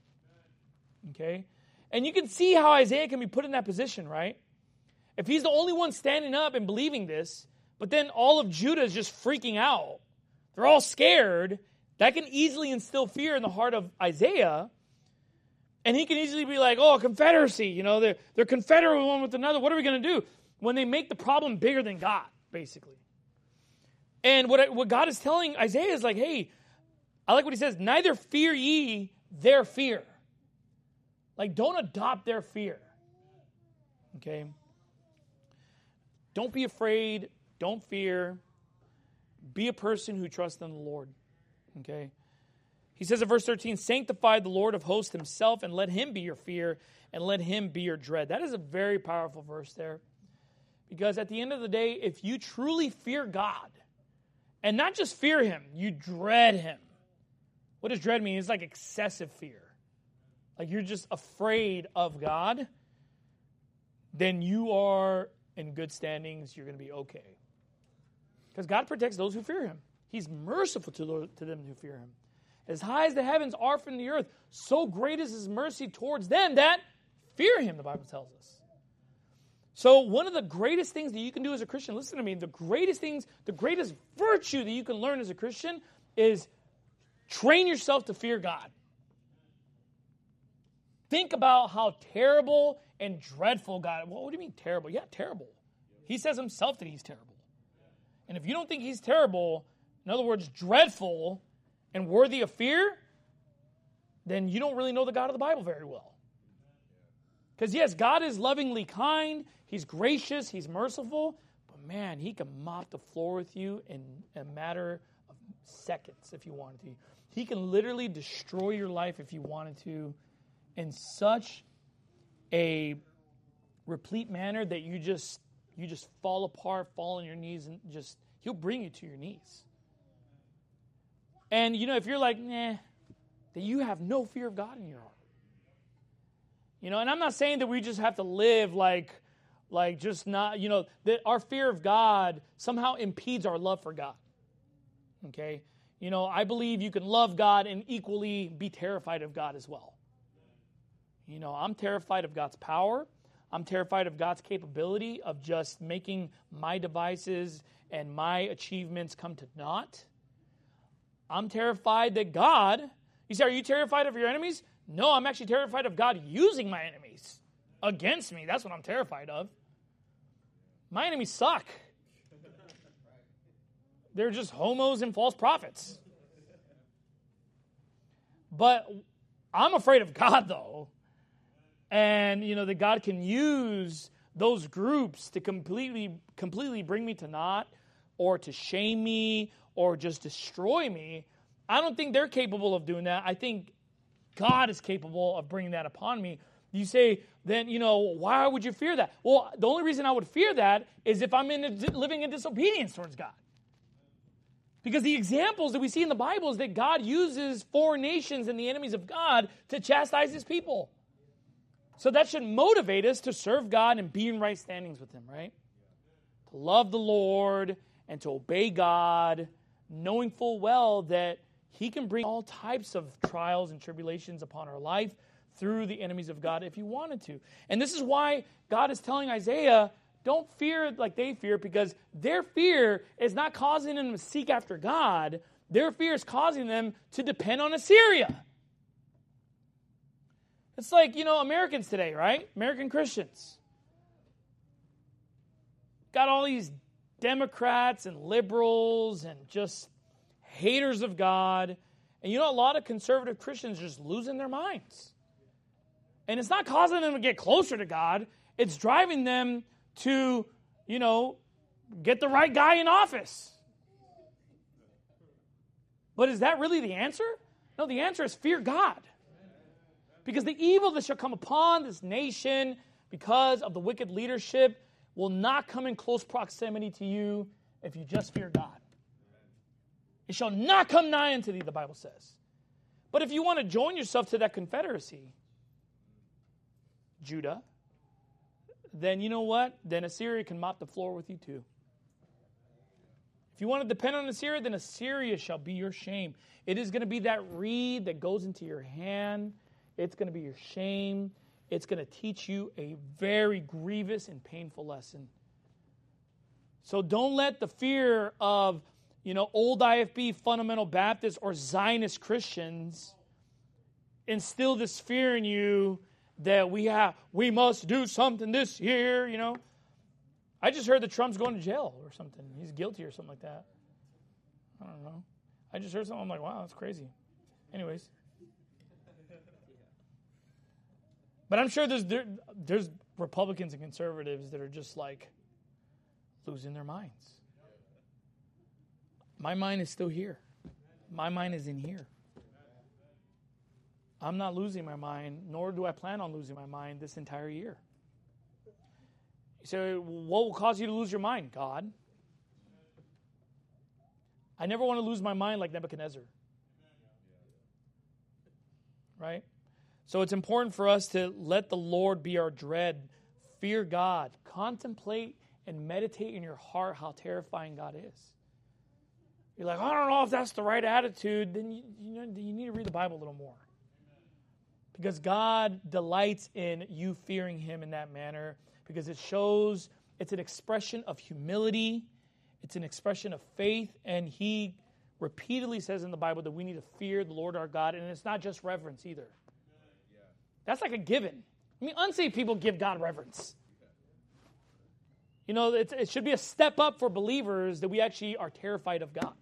okay? And you can see how Isaiah can be put in that position, right? If he's the only one standing up and believing this, but then all of Judah is just freaking out, they're all scared, that can easily instill fear in the heart of Isaiah. And he can easily be like, oh, a confederacy, you know, they're, they're confederate one with another. What are we going to do? When they make the problem bigger than God, basically. And what, what God is telling Isaiah is like, hey, I like what he says, neither fear ye their fear. Like, don't adopt their fear. Okay? Don't be afraid. Don't fear. Be a person who trusts in the Lord. Okay? He says in verse thirteen, sanctify the Lord of hosts himself, and let him be your fear, and let him be your dread. That is a very powerful verse there. Because at the end of the day, if you truly fear God, and not just fear him, you dread him. What does dread mean? It's like excessive fear. Like you're just afraid of God, then you are in good standings. You're going to be okay. Because God protects those who fear him. He's merciful to, those, to them who fear him. As high as the heavens are from the earth, so great is his mercy towards them that fear him, the Bible tells us. So one of the greatest things that you can do as a Christian, listen to me, the greatest things, the greatest virtue that you can learn as a Christian is train yourself to fear God. Think about how terrible and dreadful God is. Well, what do you mean terrible? Yeah, terrible. He says himself that he's terrible. And if you don't think he's terrible, in other words, dreadful and worthy of fear, then you don't really know the God of the Bible very well. Because yes, God is lovingly kind, he's gracious, he's merciful, but man, he can mop the floor with you in a matter of seconds if you wanted to. He can literally destroy your life if you wanted to in such a replete manner that you just you just fall apart, fall on your knees, and just he'll bring you to your knees. And, you know, if you're like, nah, then you have no fear of God in your heart. You know, and I'm not saying that we just have to live like, like just not, you know, that our fear of God somehow impedes our love for God. Okay? You know, I believe you can love God and equally be terrified of God as well. You know, I'm terrified of God's power. I'm terrified of God's capability of just making my devices and my achievements come to naught. I'm terrified that God, you say, are you terrified of your enemies? No, I'm actually terrified of God using my enemies against me. That's what I'm terrified of. My enemies suck. They're just homos and false prophets. But I'm afraid of God, though. And, you know, that God can use those groups to completely, completely bring me to naught or to shame me or just destroy me. I don't think they're capable of doing that. I think God is capable of bringing that upon me. You say, then, you know, why would you fear that? Well, the only reason I would fear that is if I'm in a, living in disobedience towards God. Because the examples that we see in the Bible is that God uses foreign nations and the enemies of God to chastise his people. So that should motivate us to serve God and be in right standings with him, right? To love the Lord and to obey God, knowing full well that he can bring all types of trials and tribulations upon our life through the enemies of God if he wanted to. And this is why God is telling Isaiah, don't fear like they fear, because their fear is not causing them to seek after God. Their fear is causing them to depend on Assyria. It's like, you know, Americans today, right? American Christians. Got all these Democrats and liberals and just haters of God. And you know, a lot of conservative Christians are just losing their minds. And it's not causing them to get closer to God. It's driving them to, you know, get the right guy in office. But is that really the answer? No, the answer is fear God. Because the evil that shall come upon this nation because of the wicked leadership will not come in close proximity to you if you just fear God. It shall not come nigh unto thee, the Bible says. But if you want to join yourself to that confederacy, Judah, then you know what? Then Assyria can mop the floor with you too. If you want to depend on Assyria, then Assyria shall be your shame. It is going to be that reed that goes into your hand. It's going to be your shame. It's going to teach you a very grievous and painful lesson. So don't let the fear of, you know, old I F B fundamental Baptists or Zionist Christians instill this fear in you that we have, we must do something this year, you know. I just heard that Trump's going to jail or something. He's guilty or something like that. I don't know. I just heard something. I'm like, wow, that's crazy. Anyways. But I'm sure there's there, there's Republicans and conservatives that are just like losing their minds. My mind is still here. My mind is in here. I'm not losing my mind, nor do I plan on losing my mind this entire year. You say, what will cause you to lose your mind? God. I never want to lose my mind like Nebuchadnezzar. Right? So it's important for us to let the Lord be our dread. Fear God. Contemplate and meditate in your heart how terrifying God is. You're like, I don't know if that's the right attitude. Then you, you, know, you need to read the Bible a little more. Because God delights in you fearing him in that manner. Because it shows, it's an expression of humility. It's an expression of faith. And he repeatedly says in the Bible that we need to fear the Lord our God. And it's not just reverence either. That's like a given. I mean, unsaved people give God reverence. You know, it, it should be a step up for believers that we actually are terrified of God.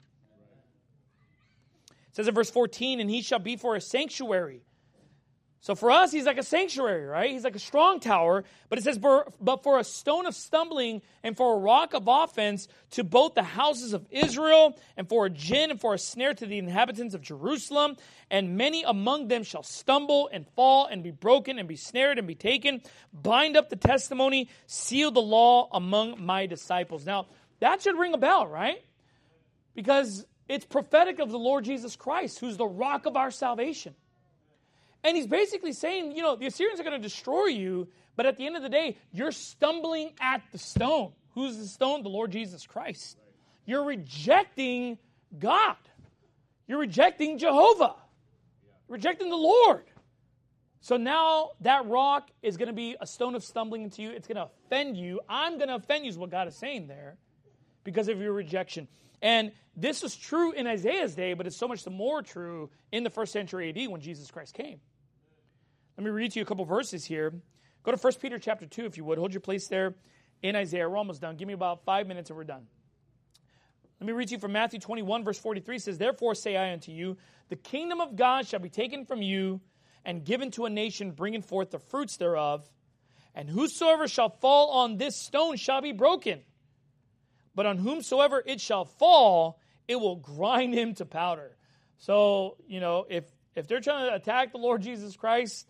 It says in verse fourteen, and he shall be for a sanctuary. So for us, he's like a sanctuary, right? He's like a strong tower. But it says, but for a stone of stumbling and for a rock of offense to both the houses of Israel and for a gin and for a snare to the inhabitants of Jerusalem. And many among them shall stumble and fall and be broken and be snared and be taken. Bind up the testimony, seal the law among my disciples. Now, that should ring a bell, right? Because It's prophetic of the Lord Jesus Christ, who's the rock of our salvation. And he's basically saying, you know, the Assyrians are going to destroy you, but at the end of the day, you're stumbling at the stone. Who's the stone? The Lord Jesus Christ. You're rejecting God. You're rejecting Jehovah. You're rejecting the Lord. So now that rock is going to be a stone of stumbling into you. It's going to offend you. I'm going to offend you is what God is saying there because of your rejection. And this was true in Isaiah's day, but it's so much more true in the first century A D when Jesus Christ came. Let me read to you a couple verses here. Go to First Peter chapter two, if you would. Hold your place there in Isaiah. We're almost done. Give me about five minutes and we're done. Let me read to you from Matthew twenty-one, verse forty-three. It says, "Therefore say I unto you, the kingdom of God shall be taken from you and given to a nation bringing forth the fruits thereof. And whosoever shall fall on this stone shall be broken. But on whomsoever it shall fall, it will grind him to powder." So, you know, if if they're trying to attack the Lord Jesus Christ,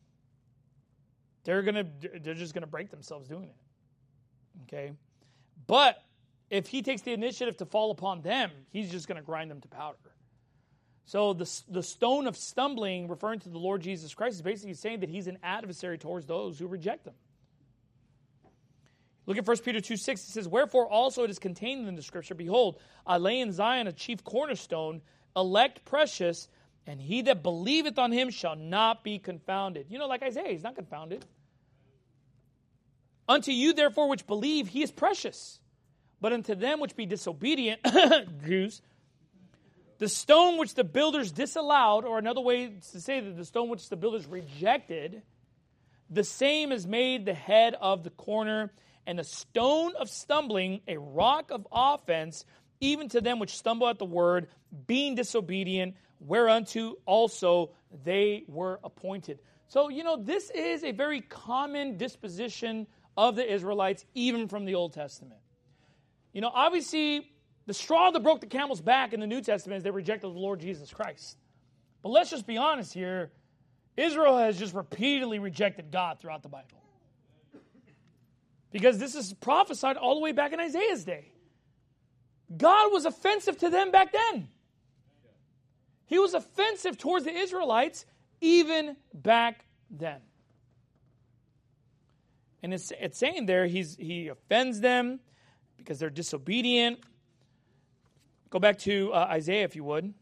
they're gonna they're just gonna break themselves doing it. Okay? But if he takes the initiative to fall upon them, he's just gonna grind them to powder. So the the stone of stumbling, referring to the Lord Jesus Christ, is basically saying that he's an adversary towards those who reject him. Look at First Peter two six. It says, "Wherefore also it is contained in the Scripture, Behold, I lay in Zion a chief cornerstone, elect precious, and he that believeth on him shall not be confounded." You know, like Isaiah, he's not confounded. "Unto you, therefore, which believe, he is precious. But unto them which be disobedient," Jews, "the stone which the builders disallowed," or another way to say that the stone which the builders rejected, "the same is made the head of the corner, and a stone of stumbling, a rock of offense, even to them which stumble at the word, being disobedient, whereunto also they were appointed." So, you know, this is a very common disposition of the Israelites, even from the Old Testament. You know, obviously, the straw that broke the camel's back in the New Testament is they rejected the Lord Jesus Christ. But let's just be honest here. Israel has just repeatedly rejected God throughout the Bible. Because this is prophesied all the way back in Isaiah's day. God was offensive to them back then. He was offensive towards the Israelites even back then. And it's, it's saying there, he's, he offends them because they're disobedient. Go back to uh, Isaiah, if you would.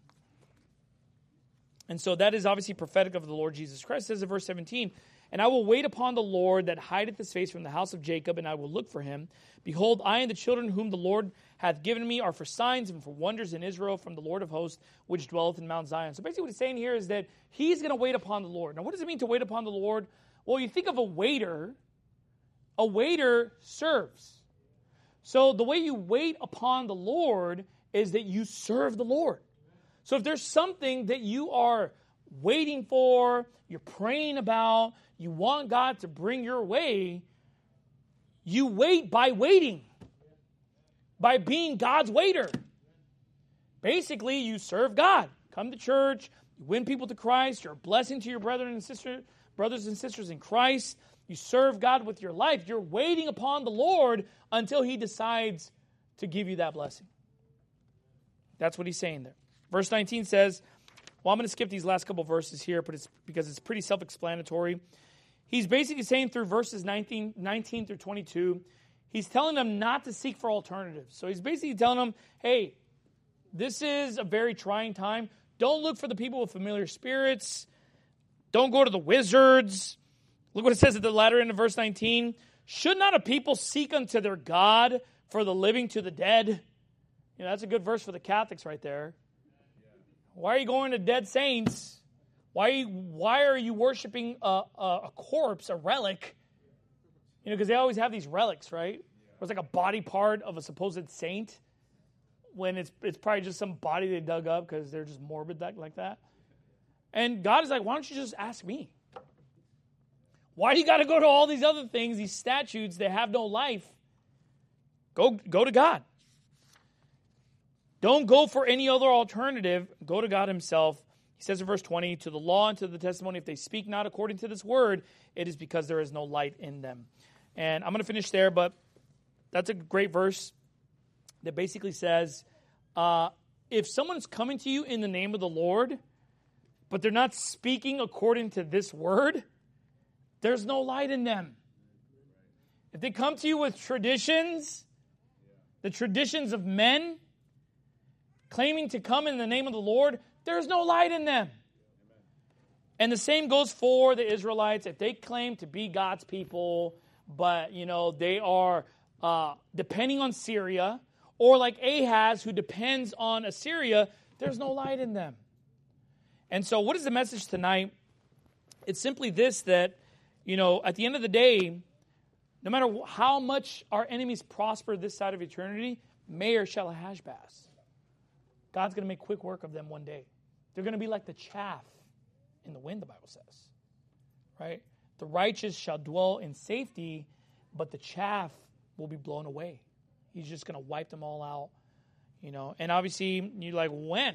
And so that is obviously prophetic of the Lord Jesus Christ. It says in verse seventeen, "And I will wait upon the Lord that hideth his face from the house of Jacob, and I will look for him. Behold, I and the children whom the Lord hath given me are for signs and for wonders in Israel from the Lord of hosts, which dwelleth in Mount Zion." So basically what he's saying here is that he's going to wait upon the Lord. Now what does it mean to wait upon the Lord? Well, you think of a waiter. A waiter serves. So the way you wait upon the Lord is that you serve the Lord. So if there's something that you are waiting for, you're praying about, you want God to bring your way, you wait by waiting, by being God's waiter. Basically, you serve God. Come to church, you win people to Christ, you're a blessing to your brethren and sisters, brothers and sisters in Christ. You serve God with your life. You're waiting upon the Lord until he decides to give you that blessing. That's what he's saying there. Verse nineteen says, well, I'm going to skip these last couple verses here, but it's because it's pretty self-explanatory. He's basically saying through verses nineteen, nineteen through twenty-two, he's telling them not to seek for alternatives. So he's basically telling them, hey, this is a very trying time. Don't look for the people with familiar spirits. Don't go to the wizards. Look what it says at the latter end of verse nineteen. "Should not a people seek unto their God for the living to the dead?" You know, that's a good verse for the Catholics right there. Why are you going to dead saints? Why are you, why are you worshiping a, a, a corpse, a relic? You know, because they always have these relics, right? Where it's like a body part of a supposed saint, when it's it's probably just some body they dug up because they're just morbid that, like that. And God is like, why don't you just ask me? Why do you got to go to all these other things, these statues that have no life? Go, go to God. Don't go for any other alternative. Go to God himself. He says in verse twenty, "To the law and to the testimony, if they speak not according to this word, it is because there is no light in them." And I'm going to finish there, but that's a great verse that basically says, uh, if someone's coming to you in the name of the Lord, but they're not speaking according to this word, there's no light in them. If they come to you with traditions, the traditions of men, claiming to come in the name of the Lord, there's no light in them. And the same goes for the Israelites. If they claim to be God's people, but, you know, they are uh, depending on Syria, or like Ahaz, who depends on Assyria, there's no light in them. And so what is the message tonight? It's simply this, that, you know, at the end of the day, no matter how much our enemies prosper this side of eternity, Maher Shalal Hashbaz, God's going to make quick work of them one day. They're going to be like the chaff in the wind, the Bible says. Right? The righteous shall dwell in safety, but the chaff will be blown away. He's just going to wipe them all out. You know, and obviously, you're like, when?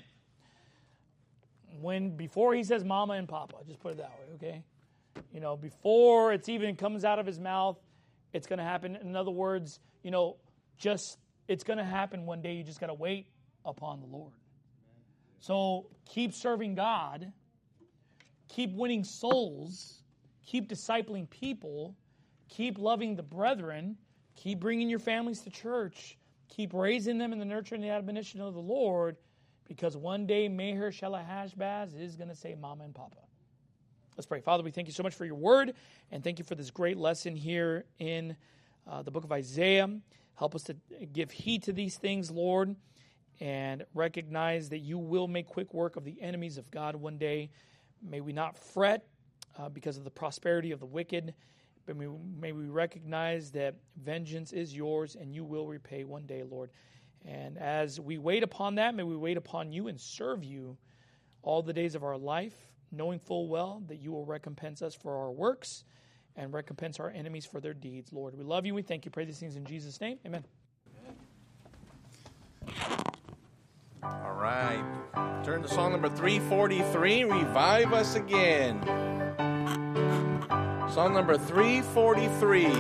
When, before he says mama and papa, just put it that way, okay? You know, before it's even comes out of his mouth, it's going to happen. In other words, you know, just, it's going to happen one day. You just got to wait upon the Lord. So keep serving God. Keep winning souls. Keep discipling people. Keep loving the brethren. Keep bringing your families to church. Keep raising them in the nurture and the admonition of the Lord, because one day Maher Shalal Hashbaz is going to say mama and papa. Let's pray. Father, we thank you so much for your word, and thank you for this great lesson here in uh, the book of Isaiah. Help us to give heed to these things, Lord, and recognize that you will make quick work of the enemies of God one day. May we not fret uh, because of the prosperity of the wicked, but may, may we recognize that vengeance is yours and you will repay one day, Lord. And as we wait upon that, may we wait upon you and serve you all the days of our life, knowing full well that you will recompense us for our works and recompense our enemies for their deeds, Lord. We love you. We thank you. Pray these things in Jesus' name. Amen. All right. Turn to song number three forty-three, Revive Us Again. Song number three forty-three.